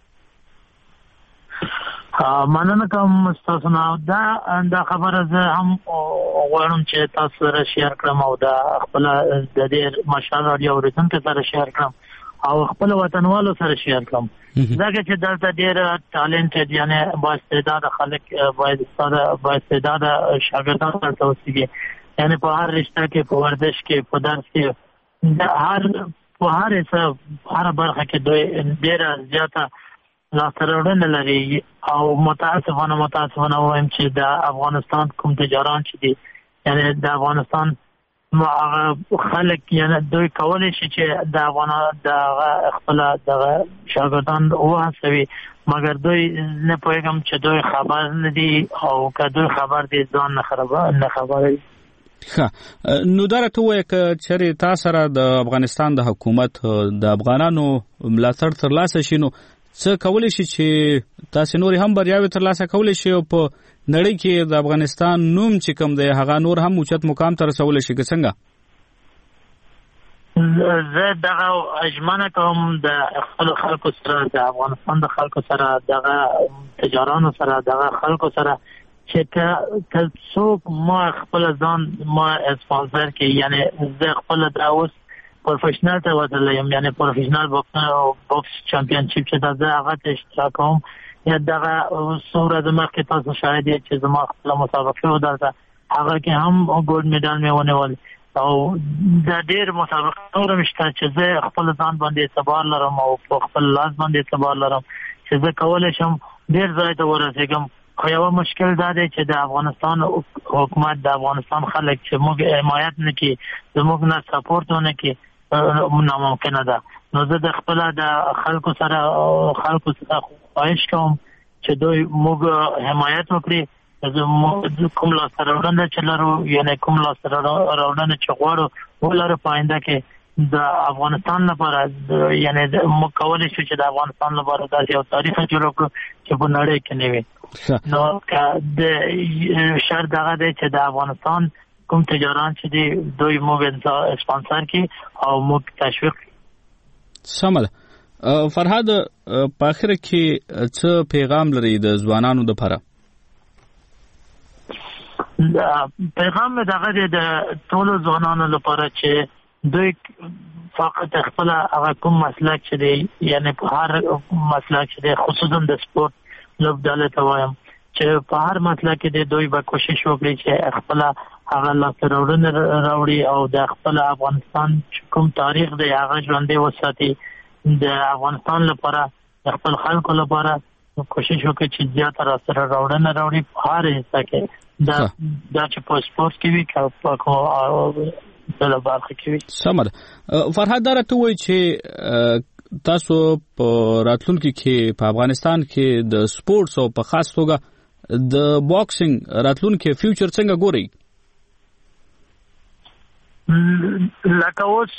مننه کوم تاسو نه دا خبره زه هم غواړم چې تاسو سره شیر کړم او دا خپل د دې مشال رادیو ورته سره شیر کړم او خپل وطنوالو سره شیر کړم ځکه چې دلته ډېر ټالنټډ یعنی بااستعداد خلک بااستعداد شاګردان ترته اوسېږي یعنی په هر رشته کې په ورزش کې په درس کې په هر څه هر برخه کې دوی ډېر زیاته لاسترونه لري او متاسفانه وایم چې د افغانستان کوم تجاران چې دي یعنی د افغانستان خلک یعنی دوی کولای شي چې د افغان د خپل د شاګردان وهڅوي مګر دوی نه پوهیږم چې دوی خبر نه دي او که دوی خبر دي ځان نه خبروي. نو دا راته وایي که چېرې تا سره د افغانستان د حکومت د افغانانو ملاتړ ترلاسه شي نو څه کولی شي چې تاسې نورې هم بریاوې ترلاسه کولی شي او په نړۍ کې د افغانستان نوم چې کوم دی هغه نور هم اوچت مقام ته رسولی شي که څنګه؟ زه دغه ژمنه کوم د خپلو خلکو سره د افغانستان د خلکو سره دغه تجارانو سره دغه خلکو سره چې که څوک ما خپل ځان ما اسپانسر کې یعنی زه خپل د اوس پروفیشنل ته وتلی یم یعنی پروفیشنل بوکس چمپیونشپ چې دا زه هغه ته اشتراک کوم یا دغه څو ورځې مخکې تاسو شاهد یې چې زما خپله مسابقې ودرته هغه کې هم ګولډ میډال مې ونیول او دا ډېر مسابقې نور هم شته چې زه خپل ځان باندې اعتبار لرم او په خپل لاس باندې اعتبار لرم چې زه کولی شم ډېر ځای ته ورسېږم. خو یو مشکل دا دی چې د افغانستان حکومت د افغانستان خلک چې موږ حمایت نه کړي زموږ نه سپورټ ونه کړي ناممکنه ده. نو زه د خپل د خلکو سره خواهش کوم چې دوی موږ حمایت وکړي کوم لاسته راوړنه چې لرو یعنی کوم لاسته راوړنه چې غواړو ولرو په آینده کې د افغانستان لپاره یعنی موږ کولی شو چې د افغانستان لپاره داسې یو تاریخ جوړ کړو چې په نړۍ کې نه وي. نو د شرط دغه دی چې د افغانستان کوم تجاران چې دي دوی موږ اسپانسر کړي او موږ تشویق کړي. سمه ده. فرهاد په اخر کې څه پیغام لري د ځوانانو لپاره؟ پیغام دغه د ټولو ځوانانو لپاره چې دوی فقط خپل هغه کوم مسلک چې دی یعنی په هر مسلک چې دی خصوصا د سپورت لوبډلې ته وایم چې په هر مسلک کې دوی به کوشش وکړي چې خپل هغه لاسته راوړي او د خپل افغانستان کوم تاریخ دی هغه ژوندی وساتي. د افغانستان لپاره د خپل خلکو لپاره کوشش وکړي چې زیاته لاسته راوړي په هر حصه کې دا چې په سپورت کې وي که په بله برخه کې وي. سمه ده. فرهاد دا راته وایي چې تاسو په راتلونکي کې په افغانستان کې د سپورټس او په خاص توګه د باکسینګ راتلونکي فیوچر څنګه ګورئ؟ لکه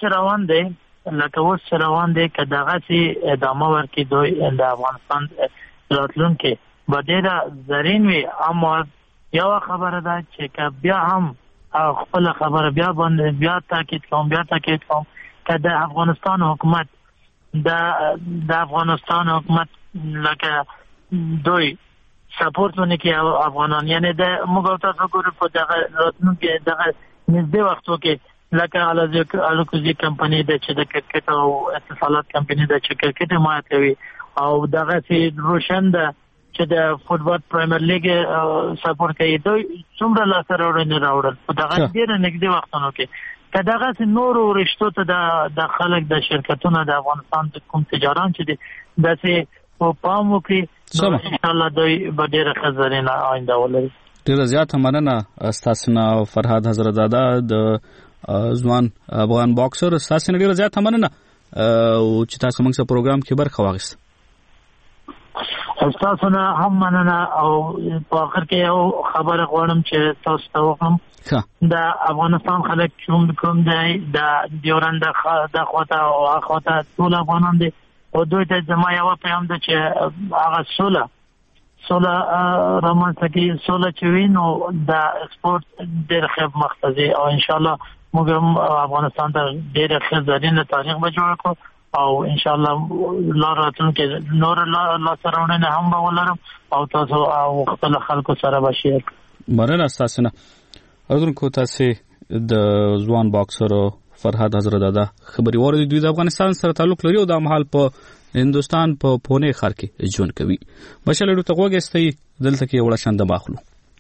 اوس روان دی که دغسې ادامه ورکړي دوی د افغانستان راتلونکي به ډېره زرین وي. اما یوه خبره ده چې که بیا هم خپل خبره بیا تاکید کوم که د افغانستان حکومت د افغانستان حکومت لکه دوی سپورت ونه کې افغانان یعنی د موږ تاسو ګورو په دغه راتلونکي دغه نږدې وختو کې لکه الکوزي کمپنی د چې د کرکټ او اتصالات کمپنی د چې کرکټ حمایت کوي او دغه سي روشن ده چې د فوتبال پریمیر لیګ سپورټ کوي. دوی څومره لاسته راوړل په دغه ډېر نږدې وختونو کې که دغه نورو رشتو ته د خلک د شرکتونو د افغانستان کوم تجاران چې دي داسې په پام وکړي نو انشاءالله دوی به ډېره ښه زرینه آینده ولري. ډېره زیاته مننه ستاسو نه فرهاد حضرتزاده د ځوان افغان باکسر. ستاسو نه ډېره زیاته مننه او چې تاسو موږ سره پروګرام کې برخه واخیسته. تاسو نه هم مننه او په اخر کې یو خبره غواړم چې تاسو ته وکړم د افغانستان خلک کوم دی د ډیورنډ د خواته او اخواته ټول افغانان دي او دوی ته زما یو پیغام ده چې هغه سوله رامنځته کړي. سوله چې وي نو د سپورت ډېر ښه مخته او انشاءالله موږ هم افغانستان ته ډېر ښه زرینه تاریخ به جوړ کړو او انشاءالله راتلونکي نور لاسته راوړنې هم به ولرم او تاسو او خپل خلکو سره به شیر کړم. مننه ستاسو نه. اردوونکو تاسو د ځوان باکسر فرهاد حضرتزاده خبري واردې دوی د افغانستان سره تعلق لري او د مهال په هندستان په پونه ښار کې ژوند کوي. بشلړو ته وګورئ دلته کې وړ شاند باخلو.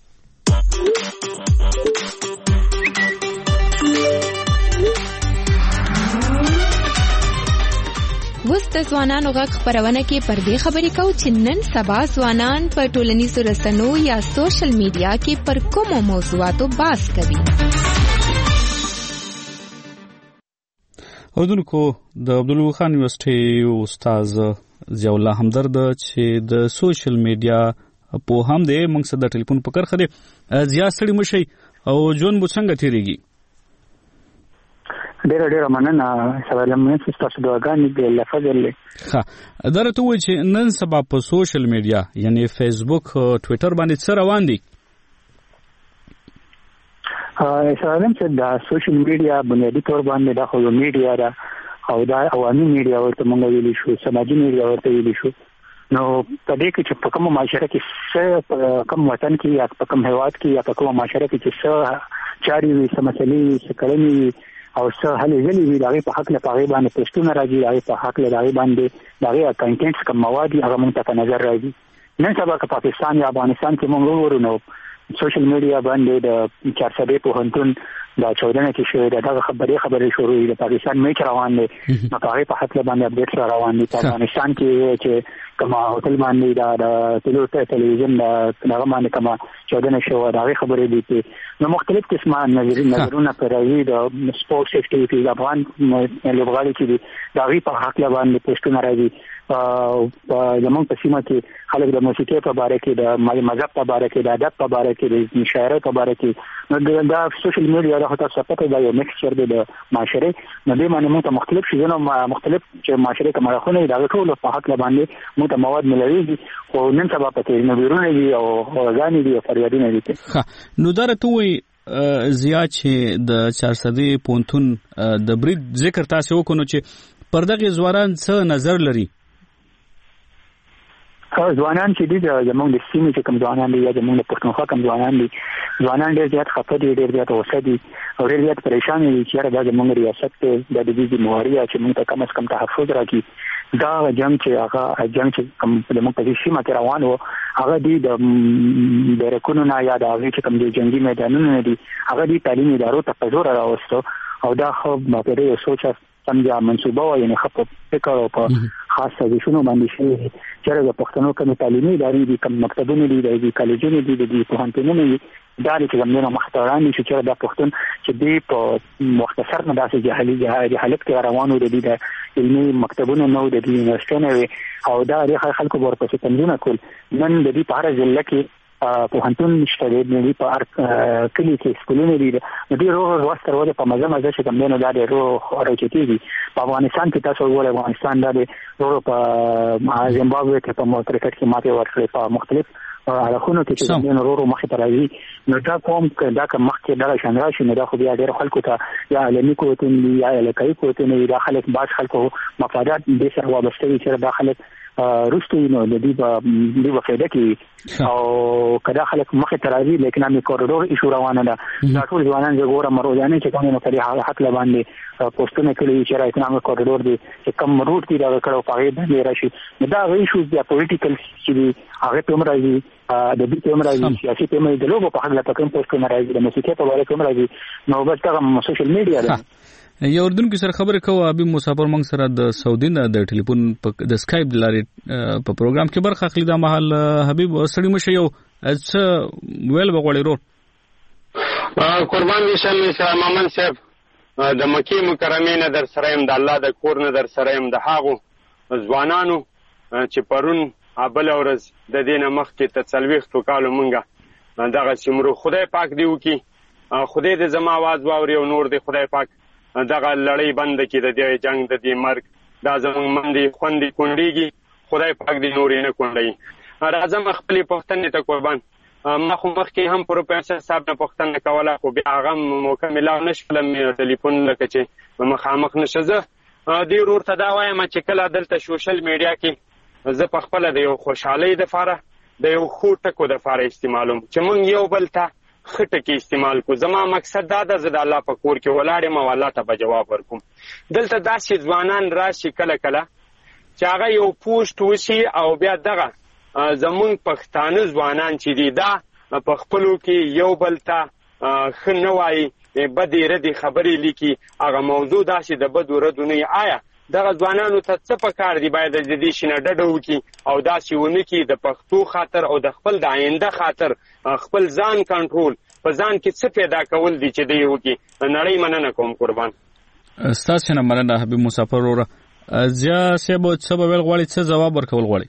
وست ځوانانو غږ خبرونه کې پر دې خبرې کوو چې نن سبا ځوانان په ټولنیزو رسنیو یا سوشل میډیا کې پر کومو موضوعاتو بحث کوي. اردوونکو د عبدالله خان یونیورسيټي استاد ضیاء الله همدرد چې د سوشل میډیا په هم د موږ سره د ټلیفون په کرخه دی زیات ستړي مشي او جون مو څنګه تیریږي ډېر مننه سلام مې تاسو دعاګانې د لفظل ښه درته وایي چې نن سبا په سوشل میډیا یعنی فیسبوک ټوئیټر باندې څه روان دي سلام چې د سوشل میډیا بنیادی تور باندې د خو میډیا را او د عوامي میډیا ورته مونږ ویلی شو سماجی میډیا ورته ویلی شو نو په دې کې چې په کومه معاشره کې څه کوم وطن کې یا په کوم هیواد کې یا په کومه معاشره کې چې څه چاري وي سمسلې څه کلمې او څه هلې ځلې وي دغه په حق له پاغي باندې پوسټونه راځي دغه په حق له دغه باندې دغه کنټینټس کوم مواد هغه مونږ ته نظر راځي نن سبا که پاکستان یا افغانستان کې مونږ وګورو نو سوشل میډیا باندې د 400 په هنتون دا 14 کې شوی دغه خبرې شروع د پاکستان میچ روان دي نو هغه په حق له باندې اپډیټ روان دي په افغانستان کې چې کما هوټل باندې دا ټلویزیون دا باندې کما 14 شو دا خبرې دي چې نو مختلف قسمه نظرونه پر راځي د سپورتس اکټیویټیز افغان لوبغاړي چې دا په حق له باندې پوسټونه راځي زمونږ په سیمه کې خلک د موسیقي په اړه کې د مذهب په اړه کې د ادب په اړه کې د شاعرۍ په اړه کې نو دا سوشل میډیا د هوتا سپته دا یو میکسچر دی د معاشره نو د باندې موږ مختلف شیونه مختلف چې معاشره کې مرخونه دا ټول په حق باندې موږ مواد ملوي خو نن سبا پته نو ورونه دي او غانې دي او فریادونه دي نو درته وي زیات چې د 400 پونتون د برید ذکر تاسو وکړو چې پردغه زواران څه نظر لري ځوانان چې دي زموږ د سیمې چې کوم ځوانان دي یا زموږ د پښتونخوا کوم ځوانان دي ځوانان ډېر زیات خفه دي ډېر زیات غوسه دي او ډېر زیات پریشان دي چې دا زموږ ریاست د دې مهاریه چې موږ ته کم از کم تحفظ راکړي دا جنگ چې کوم د موږ په سیمه کې روان وو هغه دي د بیرکونو نه یا د هغه چې کوم د جنگي میدانونو دي هغه دي تعلیمي ادارو ته په زور راوستو او دا خو په دې سوچ څنګه منسوبه و یعنی خپ فکر او په خاصه د شنو باندې شي چې د پښتنو کوم تعلیمي ادارې دي کوم مکتبونه دي د کالجونو دي د پوهنتونونو دي دا چې زموږه محترمان دي چې د پښتون چې دی په مختصر نه داسې جهالت کې روانو دي د علمي مکتبونو نو د یونیورسيټونو او دا د خلکو ورپسې تنظیم کول نن د دې په اړه ځل کې پوهنتون نشته دی په هر کلی کې سکولونه دي د دې روغ واسطه ورته په مزه چې کوم نه دا روغ راځي په افغانستان کې تاسو وګورئ افغانستان دا روغ په زیمبابوې کې په کرکټ کې ماته ورکړي په مختلف اړخونو کې چې کوم روغ مخې ته راځي نو دا کوم دا کوم مخکې دا شان راشي نو دا خو بیا ډېر خلکو ته یا علمي کوتون یا لکای کوتون دا خلک باز خلکو مفادات د سره وابسته دي چې دا خلک روستو نو د دې په فایده کې او کدا خلک مخه ترازی لیکن امي کوریډور ایشو روانه ده دا ټول ځوانان چې ګوره مروجانه چې کومه په حق باندې پوسټونه کړی چې راځي نامه کوریډور دي چې کم روټ دی دا کړو پاره باندې راشي دا ایشو د پولیټیکل چې هغه په مرادي د دې په مرادي سیاسي په مرادي د لوګو په حق لا کوم پوسټونه راځي د موسیقي په اړه کوم راځي نو بس هغه سوشل میډیا ده یو اردوونکو سره خبرې کوو ابي مسافر موږ سره د سعودي نه د ټلیفون د سکایپ لارې په پروګرام کې برخه اخلي دا مهال حبيب سړی مشه یو څه ویل بغوړي رو قربان دي شه محمد صاحب د مکی مکرمه نه در سره يم د الله د کور نه در سره يم د هاغو ځوانانو چې پرون ابل اورز د دینه مخ کې تسلويختو کالو مونږه دغه سیمرو خدای پاک دیو کی خدای دې زما आवाज واوري او نور دې خدای پاک دغه لړۍ بند کی د دې جنگ د دې مرګ دا زمونږ مندي خوندې کونډيږي خدای پاک دې نور نه کونډي راځم خپل پښتنې ته قربان ما خو مخکې هم پروفیسور صاحب نه پښتنه کوله خو بیا هغه مکمله نشم ټلیفون لکه چې مخامخ نشزه دې ورته دا وایم چې کله دلته سوشل میډیا کې زه په خپل د یو خوشحالي د فاره د یو خوټکو د فاره استعمالوم چې مونږ یو بل ته خټه کې استعمال کو زما مقصد دا د زړه الله په کور کې ولاړم او الله ته به جواب ورکوم دلته داسې ځوانان راشي کله کله چې هغه یو پوسټ وشي او بیا دغه زمون پښتانه ځوانان چې دي دا په خپلو کې یو بل ته خنوای بدې ردی خبرې لیکي هغه موضوع داسې د بدو ردونه آیا دغه ځوانانو ته څه پکار دی باید د دې شنه ډډه وکړي او داسې ونه کې د پښتو خاطر او د خپل د آینده خاطر خپل ځان کنټرول په ځان کې څه پیدا کول دي چې دی وکړي نړۍ مننه کوم قربان استاسو نه مننه حبیب مسافر وروره زیا سبب ویل غواړي څه جواب ورکول غواړي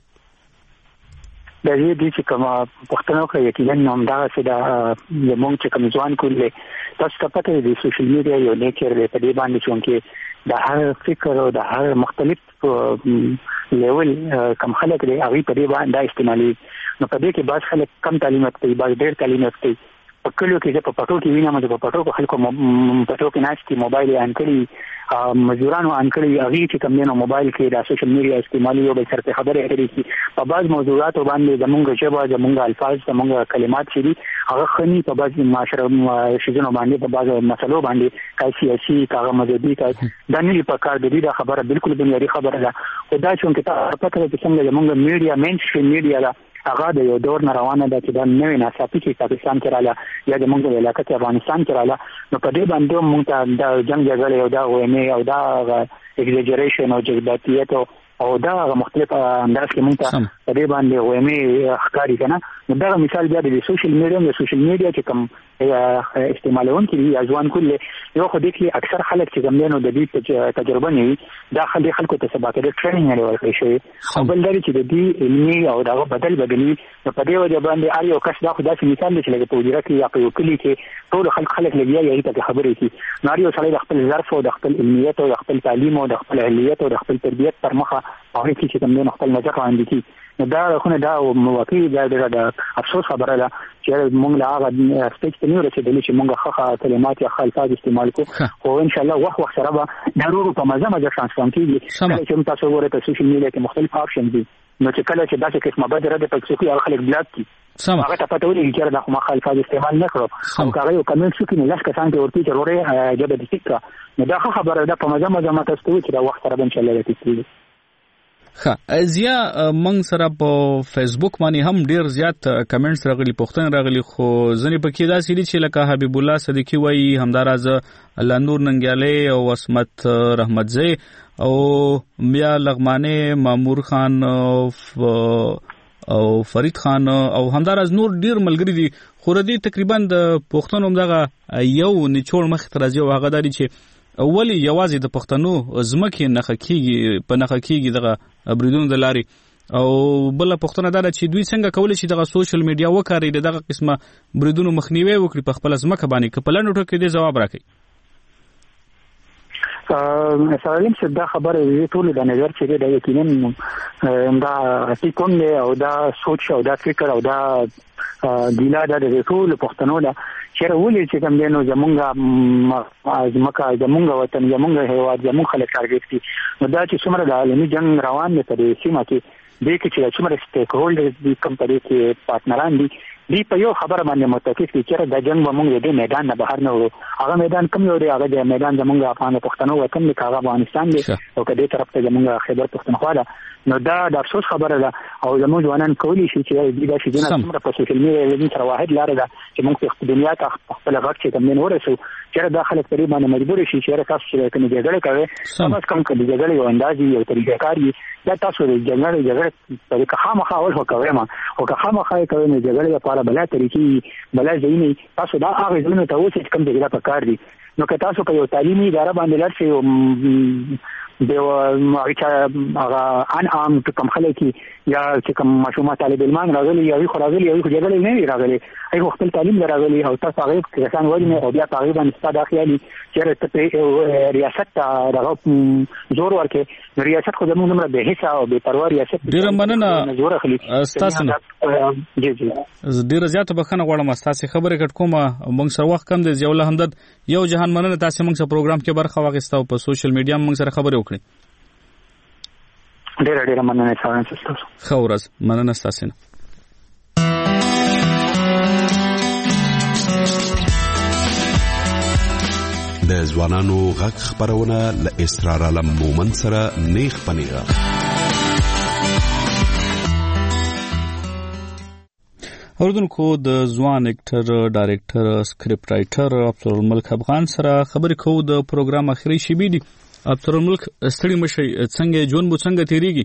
د دې چې کوم پښتنو کې یقینا نوم دا چې دا زموږ چې کوم ځوان کولې تاسو ته پته دی سوشل میډیا یو نیچر دی په دې باندې چې د هر فکر او د هر مختلف لیول کم خلک دی هغه په دې باندې استعمالي نو په دې کې بعض خلک کم تعلیم کوي بعض ډېر تعلیم کوي په کلیو کې په پټو کې وینم چې په پټو کې خلکو پټو کې ناشتي موبایل ان کړی مزدورانو ان کړی هغه چې کوم نه موبایل کې د سوشل میډیا استعمالي او به سره خبرې لري چې په بعض موضوعات باندې زمونږ ژبه زمونږ الفاظ زمونږ کلمات چې دي هغه خني په بعض معاشره شیزونو باندې په بعض مسلو باندې سیاسي کاغه مذهبي د نه په کار د دې خبره بالکل بنیادی خبره ده خدای چې تاسو پته چې څنګه زمونږ میډیا مین سټریم میډیا هغه د یو دور نه روانه ده چې د نوې ناڅاپي کې پاکستان کې رااله یا د موږ د علاقې افغانستان کې رااله نو په دې باندې موږ ته د جنگ جګړې او دا وینې او دا ایگزاجریشن او جذباتیت او دا مختلف انداز کې موږ ته په دې باندې وینې ښکاری کنه نو دا مثال بیا د سوشل میډیا چې کوم استعمالون کې یا ځوان کله یو خو دې کې اکثر خلک چې زمونږ د دې تجربه نه وي دا خلکو ته سبا کې ټریننګ نه ورکړي شي او بل لري چې د دې علمي او دا بدل بدلی په دې وجه باندې اړ یو کس دا خو داسې مثال دی چې لکه په وزیرت کې یا په یو کلی کې ټول خلک لګیا یې ته خبرې کوي نو یو سړی د خپل ظرف او د خپل علمیت او د خپل تعلیم او د خپل اهلیت او د خپل تربیت پر مخه هغه کې چې کوم خپل نظر وړاندې کوي نو دا خو نه دا موقعي دا د افسوس خبره ده چې موږ لا هغه سټیج ته نه رسیدلی چې موږ ښه کلمات یا الفاظ استعمال کوو خو ان شاء الله وخت سره به ضرور په مزه ترانسفورم کیږي چې تاسو ورته په سوشل میډیا کې مختلف آپشن دي نو چې کله چې داسې قسمه بدره ده په څوکي هغه خلک بلاک کی هغه ته پته ولګي چې دا کومه الفاظ استعمال نه کړو او هغه یو کمنټ شو کې نه لاس کسان ته ورته ضروري جبه د فکر نو دا خبره ده په مزه تاسو چې دا وخت سره ان شاء الله راځي زیا منګ سره په فیسبوک باندې هم ډیر زیات کمنټس راغلي پوښتنه راغلي خو ځنې پکې دا سړي چې لکه حبیب الله صدیقی وایي همداراز لنور ننګیاله او اسمت رحمتزی او بیا لغمانه مامور خان او فرید خان او همداراز نور ډیر ملګری دي خو ردی تقریبا د پښتون همدغه یو نچوړ مخ ترازی او هغه داري چې اولی یوازې د پښتنو زمکه نخه کیږي دغه بریدون د لاري او بل پښتنه دا چې دوی څنګه کولای شي دغه سوشل میډیا وکړي دغه قسمه بریدونو مخنیوي وکړي په خپل زمکه باندې کپلانو ټکو دې جواب راکړي سوالیم چې دا خبره ټول د نظر چې دا یقینا دا کوم دی او دا سوچ او دا فکر او دا ګیلا د ټول پښتنو دا چې ولې چې کوم دی نو زمونږه وطن زمونږ هیواد زمونږ خلک ټارګټ دي نو دا چې څومره د عالمي جنگ روان دی په دې سیمه کې دې کې چې څومره سټیک هولډرز دي کمپنی کې پارتنران دي دی په یو خبره باندې متفق دي چې د جنگ موږ د میدان نه بهر نه وو هغه میدان کوم یو دی هغه د میدان زمونږ افغان پښتنو وطن دی هغه افغانستان دی او کدي طرف ته زمونږ خیبر پښتونخوا ده نو دا د افسوس خبره ده او زموږ ځوانان کولی شي چې دا شي نه څومره په سوشل میډیا سره واحد لار ده چې موږ په دنیا ته خپل غږ چې کوم نه ورسو چې دا خلک تقریبا مجبور شي چې تاسو چې کوم جګړه کوي تاسو کوم جګړه یو اندازي یو طریقه کاری دا تاسو د جګړه طریقه خامخا اول وکوي ما او که خامخا کوي نه جګړه لپاره بل طریقې بل ځینې تاسو دا هغه ځینې ته اوسې کوم جګړه په کار دي نو که تاسو په یو تعلیمي اداره باندې لرئ دیو هغه عام کوم خلک یا چې کوم مشومه طالب علمان راغلي یا خو راغلي یا خو جګړه نه راغلي هغه خپل تعلیم راغلي او تاسو هغه کسان وایي او بیا تقریبا ستاسو خیالي چې ریاست راغو زور ورکه ریاست خو زموږ نمبر به حصہ او به پروا ریاست ډیر مننه تاسو ډیر زیات بخنه غواړم تاسو خبره کټ کومه موږ سره وخت کم دی زیول همدد یو جهان مننه تاسو موږ سره پروګرام کې برخه واغستاو په سوشل میډیا موږ سره خبرې وکړي ډیر مننه تاسو خورز مننه تاسو د ځوانانو غږ خبرونه ل اسرار علم مومن سره نیخ پنیغه اوردونکو د ځوان اکټر ډایرکټر سکرپټ رائټر افسر الملک افغان سره خبرې کوو د پروګرام اخري شیبې دي افسر الملک ستړي مشي څنګه جون بو څنګه تیریږي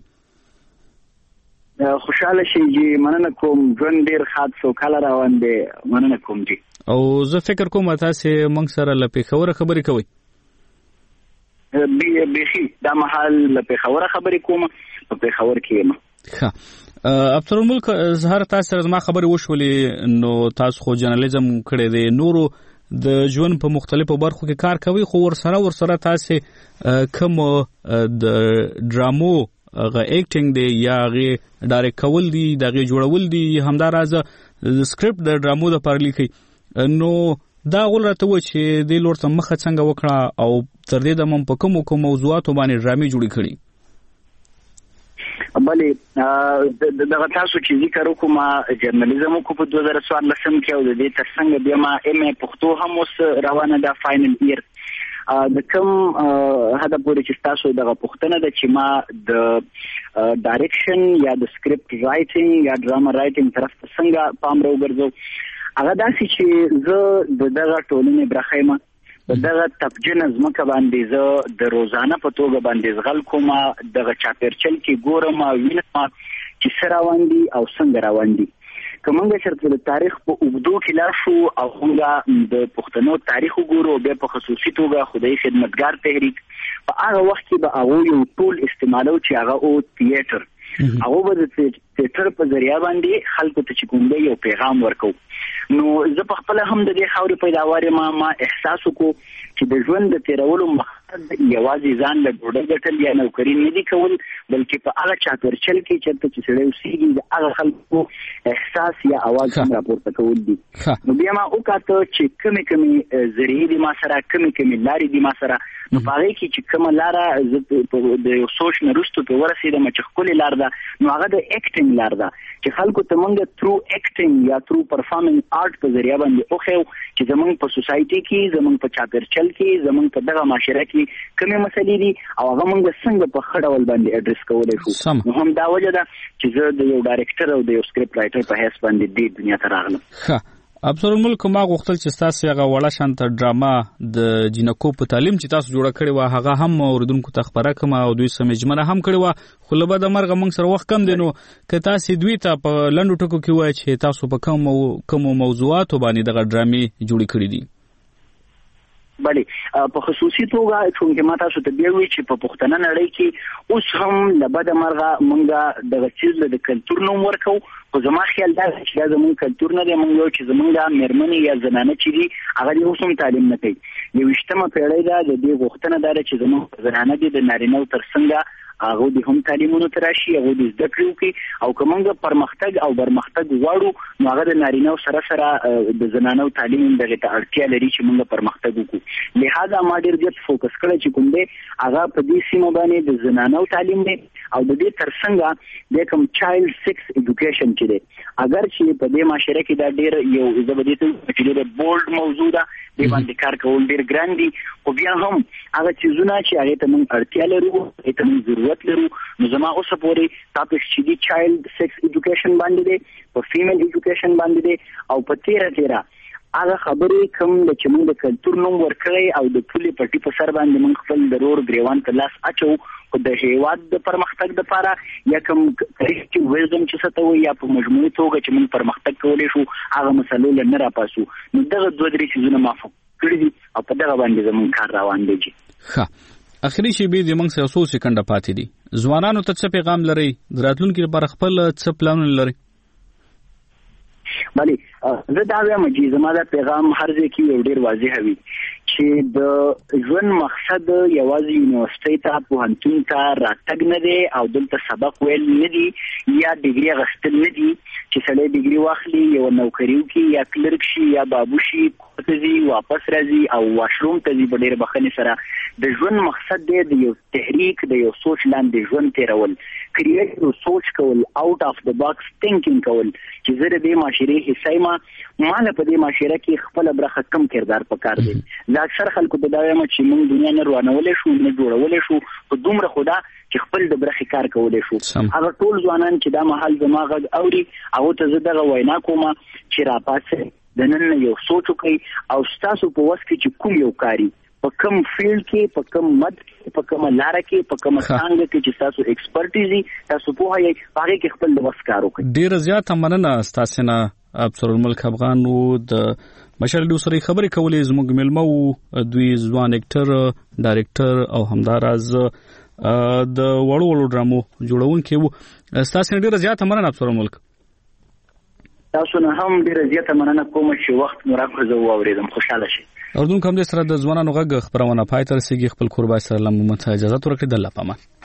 خوشاله شي چې مننه کوم ژوند ډیر حادثو کله روان دي مننه کوم دي او زه فکر کوم تاسو موږ سره لپاره خبرې کوي بيخي دا محل له پیښور خبرې کوم په پیښور کې یم. ښه افسر الملک زهر تاسو سره ما خبرې وشولې نو تاسو خو جرنالیزم کړی دی نورو د ژوند په مختلفو برخو کې کار کوي خو ورسره تاسو کوم د ډرامو غ اکټینګ دی یا غي ډایرکټ کول دی دغه جوړول دی همدارازه سکرپټ د ډرامو د پر لیکي نو دا غول راته و چې د لور څخه مخه څنګه وکړه او تر دې د مم په کوم موضوعاتو باندې ډرامې جوړې کړي. بلې دغه تاسو چې ذکر وکم جرنالیزم کو په 2014 کې او د دې ترڅنګ بیا ما ام پښتو هم اوس روانه ده فاینل ایر د کوم هدا پورې چې تاسو دغه پښتنه د چې ما د ډایرکشن یا د سکرپټ رائټینګ یا ډراما رائټینګ طرف ته څنګه پام راوګرځو هغه داسې چې زه دغه ټولنې برخه ما دغه تپجن ازمکه باندې زه د روزانه په توګه باندې زغل کوم دغه چاپیرچل کې ګورم وینم چې سره روان دي او څنګه روان دي کومه شرط د تاریخ په اوږدو کې لا شو او څنګه د پښتنو تاریخ وګورو به په خصوصي توګه خدای خدمتګار تحریک په هغه وخت کې به هغه یو ټول استعمالو چې هغه او تیاتر هغه به د تیاتر په ذریعہ باندې خلکو ته چې کوم دی یو پیغام ورکو نو زه په خپل هم د دې خاورې پیداوار ما احساس وکړو چې د ژوند د تیرولو مقصد یوازې ځان له ډوډۍ ګټل یا نوکري نه دي کول بلکې په هغه چاپیرچل کې چې سړی اوسېږي د هغه خلکو احساس یا اواز هم راپورته کول دي. نو بیا ما وکړه چې کمی ذریعې دي ما سره کمی لارې دي ما سره نو په هغې کې چې کومه لاره د یو سوچ نه وروسته پرې ورسېدم چې ښکلې لار ده نو هغه د اکټینګ لار ده چې خلکو ته موږ ترو اکټینګ یا ترو پرفارمنګ آرټ په ذریعہ باندې وښیو چې زموږ په سوسایټي کې زموږ په چاپیرچل کې زموږ په دغه معاشره کې کومې مسلې دي او هغه موږ څنګه په ښه ډول باندې اډرس کولی شو. نو هم دا وجه ده چې زه د یو ډایرکټر او د یو سکرپټ رائټر په حیث باندې دې دنیا ته راغلم. افسر الملک ما غوښتل چې تاسو هغه وړه شانته ډراما د جنکو په تعلیم چې تاسو جوړه کړې و هغه هم اوریدونکو ته خبره کوم او دوی سمجمنه هم کړې و خو له بده مرغه موږ سره وخت کم دی نو که تاسو دوی ته په لنډو ټکو کې وایي چې تاسو په کوم موضوعاتو باندې دغه ډرامې جوړې کړې دي. بلې په خصوصي توګه چې ما تاسو ته بیا وی چې په پښتنه نړۍ کې اوس هم له بده مرغه مونږه دغه چیز د کلتور نوم ورکو خو زما خیال دا چې دا زموږ کلتور نه دی مونږ یو چې زموږ د مېرمنې یا زنانه چې دي هغه د اوس هم تعلیم نه کوي 21مه پیړۍ ده د دې غوښتنه دا ده چې زموږ زنانه دي د نارینه‌و تر څنګ هغه د هم تعلیمونو تراشي هغه د زده کړو کې او کومه پرمختګ او برمختګ غواړو نو هغه د نارینه‌و سره د زنانو تعلیم دغه ته اړتیا لري چې موږ پرمختګ وکړو لہذا ما ډیر زیات فوکس کړی چې کوم دی هغه په دې سیمه باندې د زنانو تعلیم دی او د دې ترڅنګ د کوم چایلډ سیکس ایجوکیشن چې دی اگر چې په دې معاشره کې دا ډیر یو زبردست چې ډیر بولډ موضوع ده د باندې کار کول ډیر ګران دي او بیا هم هغه چیزونه چې هغه ته موږ اړتیا لرو ته موږ ضرورت لرو نو زما اوس پورې تاسو چې دی چایلډ سیکس ایجوکیشن باندې دی په فیمیل ایجوکیشن باندې دی او په تیرا هغه خبرې کوم د چې موږ د کلتور نوم ورکړی او د ټولې پټي په سر باندې موږ خپل ضرور گریوان ته لاس اچو او د هیواد د پرمختګ لپاره یا کوم کریکټیو ویزدم چې څه ته وي یا په مجموعي توګه چې موږ پرمختګ کولی شو هغه مسلو له نه راپاسو نو دغه دوه درې څیزونه ما کړي دي او په دغه باندې زموږ کار روان دی. ښه اخري شی به زموږ سره څو سکند پاتې دي ځوانانو ته څه پیغام لري د راتلونکي لپاره خپل څه پلان لري؟ بلې زه دا وایم چې زما دا پیغام هر ځای کې یو ډیر واضح وي چې د ژوند مقصد یوازې یونیورسيټي ته پوهنتون ته راتګ نه دی او دلته سبق ویل نه دی یا ډیګري غوښتل نه دی چې سړی ډیګري واخلي یو نوکری وکړي یا کلرک شي یا بابو شي ته واپس راځي او واشروم ته ځي په ډېر بخښنې سره د ژوند مقصد دی د یو تحریک د یو سوچ لاندې ژوند تیرول کریټیو سوچ کول آوټ اف د باکس تھینکینګ کول چې زه د دې معاشرې حصه ما په دې معاشره کې خپل برخه کم کردار پکار دی. دا اکثر خلکو ته دا وایم چې موږ دنیا نه روانولې شو نه جوړولې شو په دومره خدا چې خپل د برخې کار کولې شو هغه ټول ځوانان چې دا محل زما غږ اوري هغه ته زه دغه وینا کوم چې راپاسه د نن یو سوچ وکړي او تاسو په وس کې چې کوم یو کاری په کوم فیلډ کې په کوم مد کې په کوم لار کې په کوم څنګه کې چې تاسو ایکسپرټیزي تاسو په هغه کې خپل د وس کار وکړي. ډیر زیات مننه تاسو نه افسر الملک افغان د مشال ډو سره خبرې کولې زموږ ملمو دوی ځوان اکټر ډایرکټر او همداراز د وړو ډرامو جوړونکي وو. تاسو ډیره زیاته مننه افسر ملک. تاسو نه هم ډیره زیاته مننه کوم چې وخت مو راکړو او اوریدم خوشاله شئ. اردن کوم د سره د ځوانانو غږ خبرونه پای تر سیږي خپل قربای سره لمو ته اجازه ورکړئ. د الله پامان.